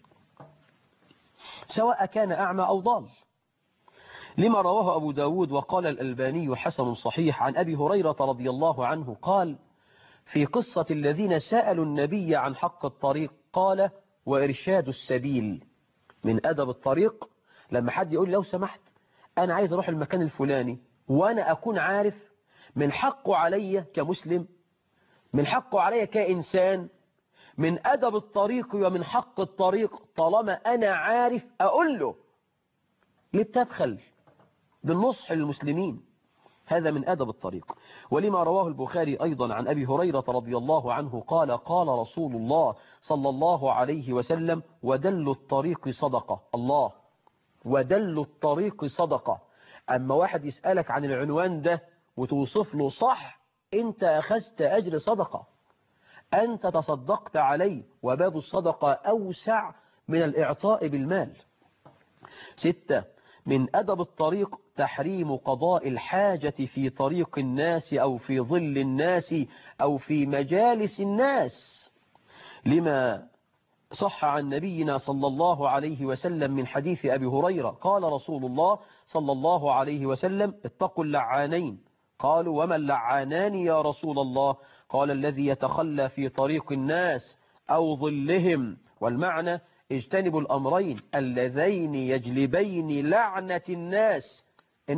سواء كان أعمى أو ضال، لما رواه أبو داود وقال الألباني حسن صحيح عن أبي هريرة رضي الله عنه قال في قصة الذين سألوا النبي عن حق الطريق قال وإرشاد السبيل. من أدب الطريق لما حد يقول لو سمحت أنا عايز أروح المكان الفلاني، وأنا أكون عارف من حقه علي كمسلم، من حقه علي كإنسان، من أدب الطريق ومن حق الطريق طالما أنا عارف أقول له للتبخل بالنصح للمسلمين، هذا من أدب الطريق. ولما رواه البخاري أيضا عن أبي هريرة رضي الله عنه قال قال رسول الله صلى الله عليه وسلم ودل الطريق صدقة. الله، ودل الطريق صدقة. أما واحد يسألك عن العنوان ده وتوصف له صح، أنت أخذت أجر صدقة، أنت تصدقت عليه، وباب الصدقة أوسع من الإعطاء بالمال. 6 من أدب الطريق تحريم قضاء الحاجة في طريق الناس أو في ظل الناس أو في مجالس الناس، لما صح عن نبينا صلى الله عليه وسلم من حديث أبي هريرة قال رسول الله صلى الله عليه وسلم اتقوا اللعانين. قالوا وما اللعانان يا رسول الله؟ قال الذي يتخلى في طريق الناس أو ظلهم. والمعنى اجتنبوا الأمرين اللذين يجلبين لعنة الناس، إنك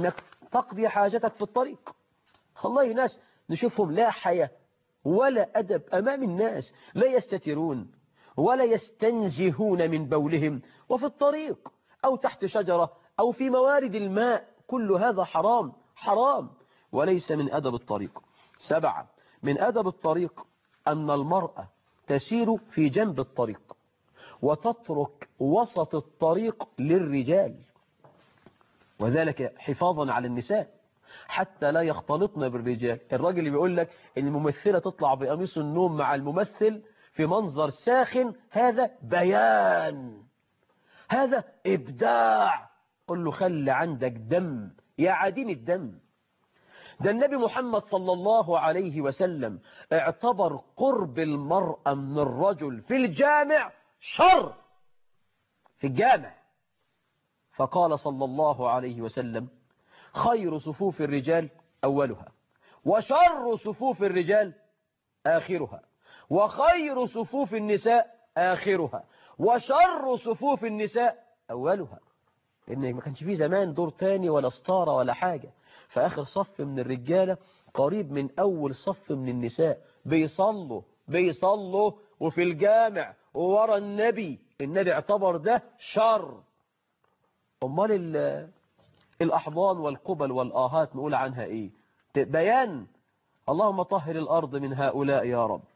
تقضي حاجتك في الطريق. والله ناس نشوفهم لا حياة ولا أدب أمام الناس، لا يستترون ولا يستنزهون من بولهم، وفي الطريق أو تحت شجرة أو في موارد الماء، كل هذا حرام حرام وليس من أدب الطريق. 7، من أدب الطريق أن المرأة تسير في جنب الطريق وتترك وسط الطريق للرجال، وذلك حفاظا على النساء حتى لا يختلطن بالرجال. الراجل اللي بيقول لك ان الممثلة تطلع بقميص النوم مع الممثل في منظر ساخن، هذا بيان، هذا إبداع. قل له خلي عندك دم يا عديم الدم. ده النبي محمد صلى الله عليه وسلم اعتبر قرب المرأة من الرجل في الجامع شر في الجامع، فقال صلى الله عليه وسلم خير صفوف الرجال أولها، وشر صفوف الرجال آخرها، وخير صفوف النساء آخرها، وشر صفوف النساء أولها. لأن ما كانش فيه زمان دور تاني ولا ستارة ولا حاجة، فآخر صف من الرجالة قريب من أول صف من النساء، بيصلوا وفي الجامع وورا النبي اعتبر ده شر. أمال الأحضان والقبل والآهات نقول عنها إيه؟ بيان. اللهم طهر الأرض من هؤلاء يا رب.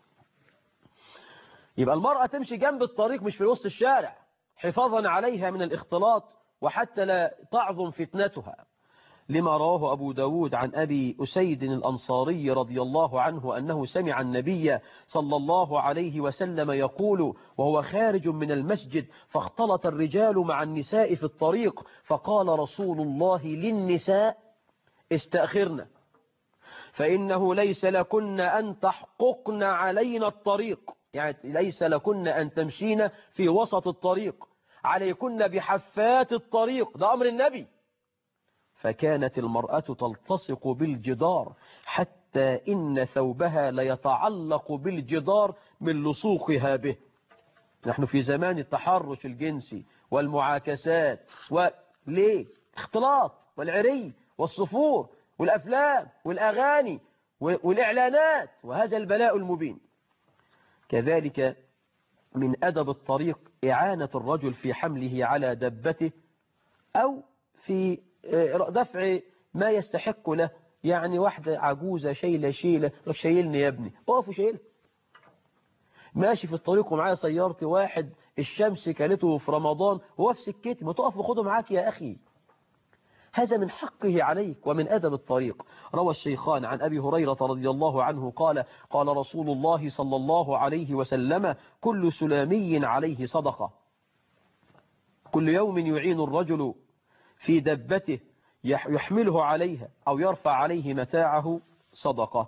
يبقى المرأة تمشي جنب الطريق مش في وسط الشارع، حفاظا عليها من الاختلاط وحتى لا تعظم فتنتها، لما رواه أبو داود عن أبي أسيد الأنصاري رضي الله عنه أنه سمع النبي صلى الله عليه وسلم يقول وهو خارج من المسجد فاختلط الرجال مع النساء في الطريق، فقال رسول الله للنساء استأخرن فإنه ليس لكن أن تحققن علينا الطريق، يعني ليس لكن أن تمشين في وسط الطريق، عليكن بحفات الطريق، ده أمر النبي. فكانت المرأة تلتصق بالجدار حتى إن ثوبها ليتعلق بالجدار من لصوقها به. نحن في زمان التحرش الجنسي والمعاكسات وليه؟ اختلاط والعري والصفور والأفلام والأغاني والإعلانات، وهذا البلاء المبين. كذلك من أدب الطريق إعانة الرجل في حمله على دبته أو في دفع ما يستحق له، يعني واحدة عجوزة شيلة شايلني يا ابني، اقف وشيلها. ماشي في الطريق ومعايا سيارتي، واحد الشمس كلته في رمضان وهو في سكتي، ما تقف وخده معاك يا أخي. هذا من حقه عليك ومن أدب الطريق. روى الشيخان عن أبي هريرة رضي الله عنه قال قال رسول الله صلى الله عليه وسلم كل سلامي عليه صدقة، كل يوم يعين الرجل في دبته يحمله عليها أو يرفع عليه متاعه صدقة.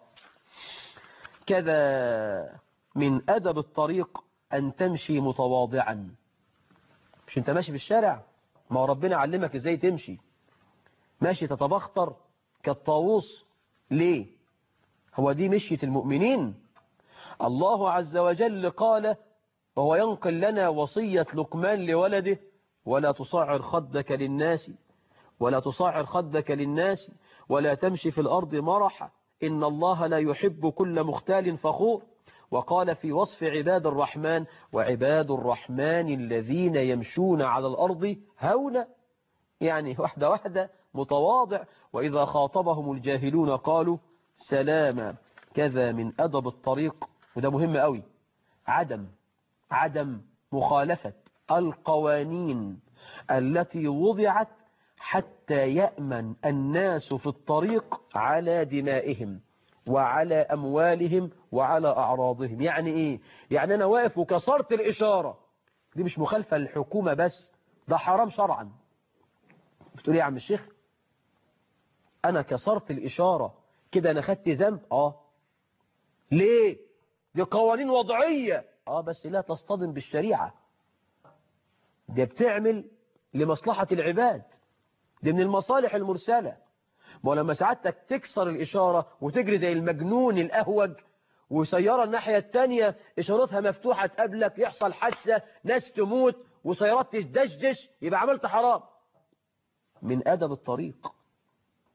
كذا من أدب الطريق أن تمشي متواضعا. مش أنت ماشي في الشارع، ما ربنا علمك إزاي تمشي، ماشي تتبختر كالطاووس ليه؟ هو دي مشية المؤمنين؟ الله عز وجل قال وهو ينقل لنا وصية لقمان لولده ولا تصعر خدك للناس ولا تمشي في الأرض مرحا إن الله لا يحب كل مختال فخور. وقال في وصف عباد الرحمن وعباد الرحمن الذين يمشون على الأرض هونا، يعني واحدة واحدة متواضع، وإذا خاطبهم الجاهلون قالوا سلاما. كذا من أدب الطريق، وده مهم قوي، عدم مخالفة القوانين التي وضعت حتى يأمن الناس في الطريق على دمائهم وعلى أموالهم وعلى أعراضهم. يعني إيه؟ يعني أنا واقف وكسرت الإشارة، دي مش مخالفة للحكومة بس، ده حرام شرعا. بتقول إيه يا عم الشيخ؟ أنا كسرت الإشارة كده أنا خدت ذنب؟ ليه؟ دي قوانين وضعية. بس لا تصطدم بالشريعة، دي بتعمل لمصلحة العباد، دي من المصالح المرسلة. ولما سعادتك تكسر الإشارة وتجري زي المجنون الأهوج وسيارة الناحية التانية إشارتها مفتوحة تقابلك، يحصل حادثة، ناس تموت وسيارات تدشدش، يبقى عملت حرام. من أدب الطريق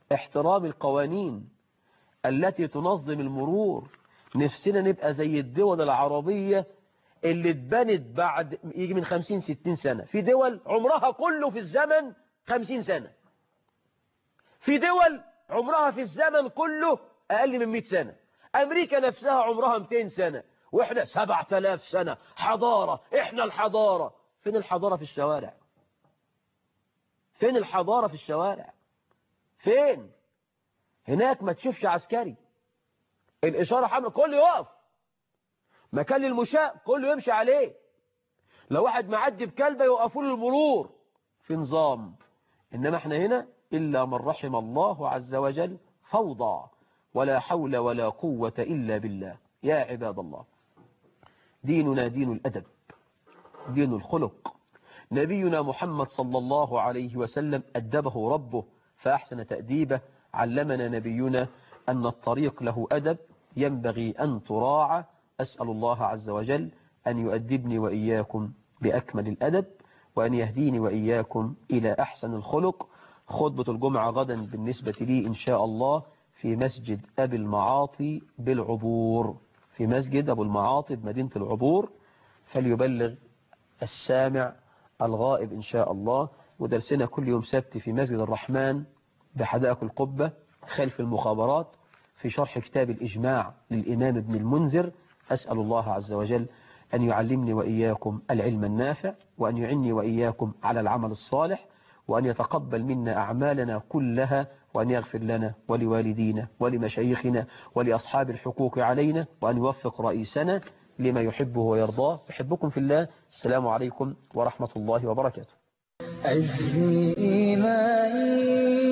احترام القوانين التي تنظم المرور. نفسنا نبقى زي الدول العربية اللي اتبنت بعد يجي من 50-60 سنة. في دول عمرها كله في الزمن 50 سنة، في دول عمرها في الزمن كله أقل من 100 سنة. أمريكا نفسها عمرها 200 سنة وإحنا 7000 سنة حضارة. إحنا الحضارة. فين الحضارة في الشوارع؟ فين الحضارة في الشوارع؟ فين؟ هناك ما تشوفش عسكري، الإشارة حمراء كله يقف، مكان للمشاة كله يمشي عليه، لو واحد معدي بكلبة يوقفوا له المرور، في نظام. إنما احنا هنا إلا من رحم الله عز وجل فوضى، ولا حول ولا قوة إلا بالله. يا عباد الله، ديننا دين الأدب، دين الخلق. نبينا محمد صلى الله عليه وسلم أدبه ربه فأحسن تأديبه. علمنا نبينا أن الطريق له أدب ينبغي أن تراعى. أسأل الله عز وجل أن يؤدبني وإياكم بأكمل الأدب، وأن يهديني وإياكم إلى أحسن الخلق. خطبة الجمعة غدا بالنسبة لي إن شاء الله في مسجد أبي المعاطي بالعبور، في مسجد أبو المعاطي بمدينة العبور. فليبلغ السامع الغائب إن شاء الله. ودرسنا كل يوم سبت في مسجد الرحمن بحدائق القبة خلف المخابرات في شرح كتاب الإجماع للإمام ابن المنذر. أسأل الله عز وجل أن يعلمني وإياكم العلم النافع، وأن يعني وإياكم على العمل الصالح، وأن يتقبل منا أعمالنا كلها، وأن يغفر لنا ولوالدينا ولمشايخنا ولأصحاب الحقوق علينا، وأن يوفق رئيسنا لما يحبه ويرضاه. أحبكم في الله. السلام عليكم ورحمة الله وبركاته. عزي إيماني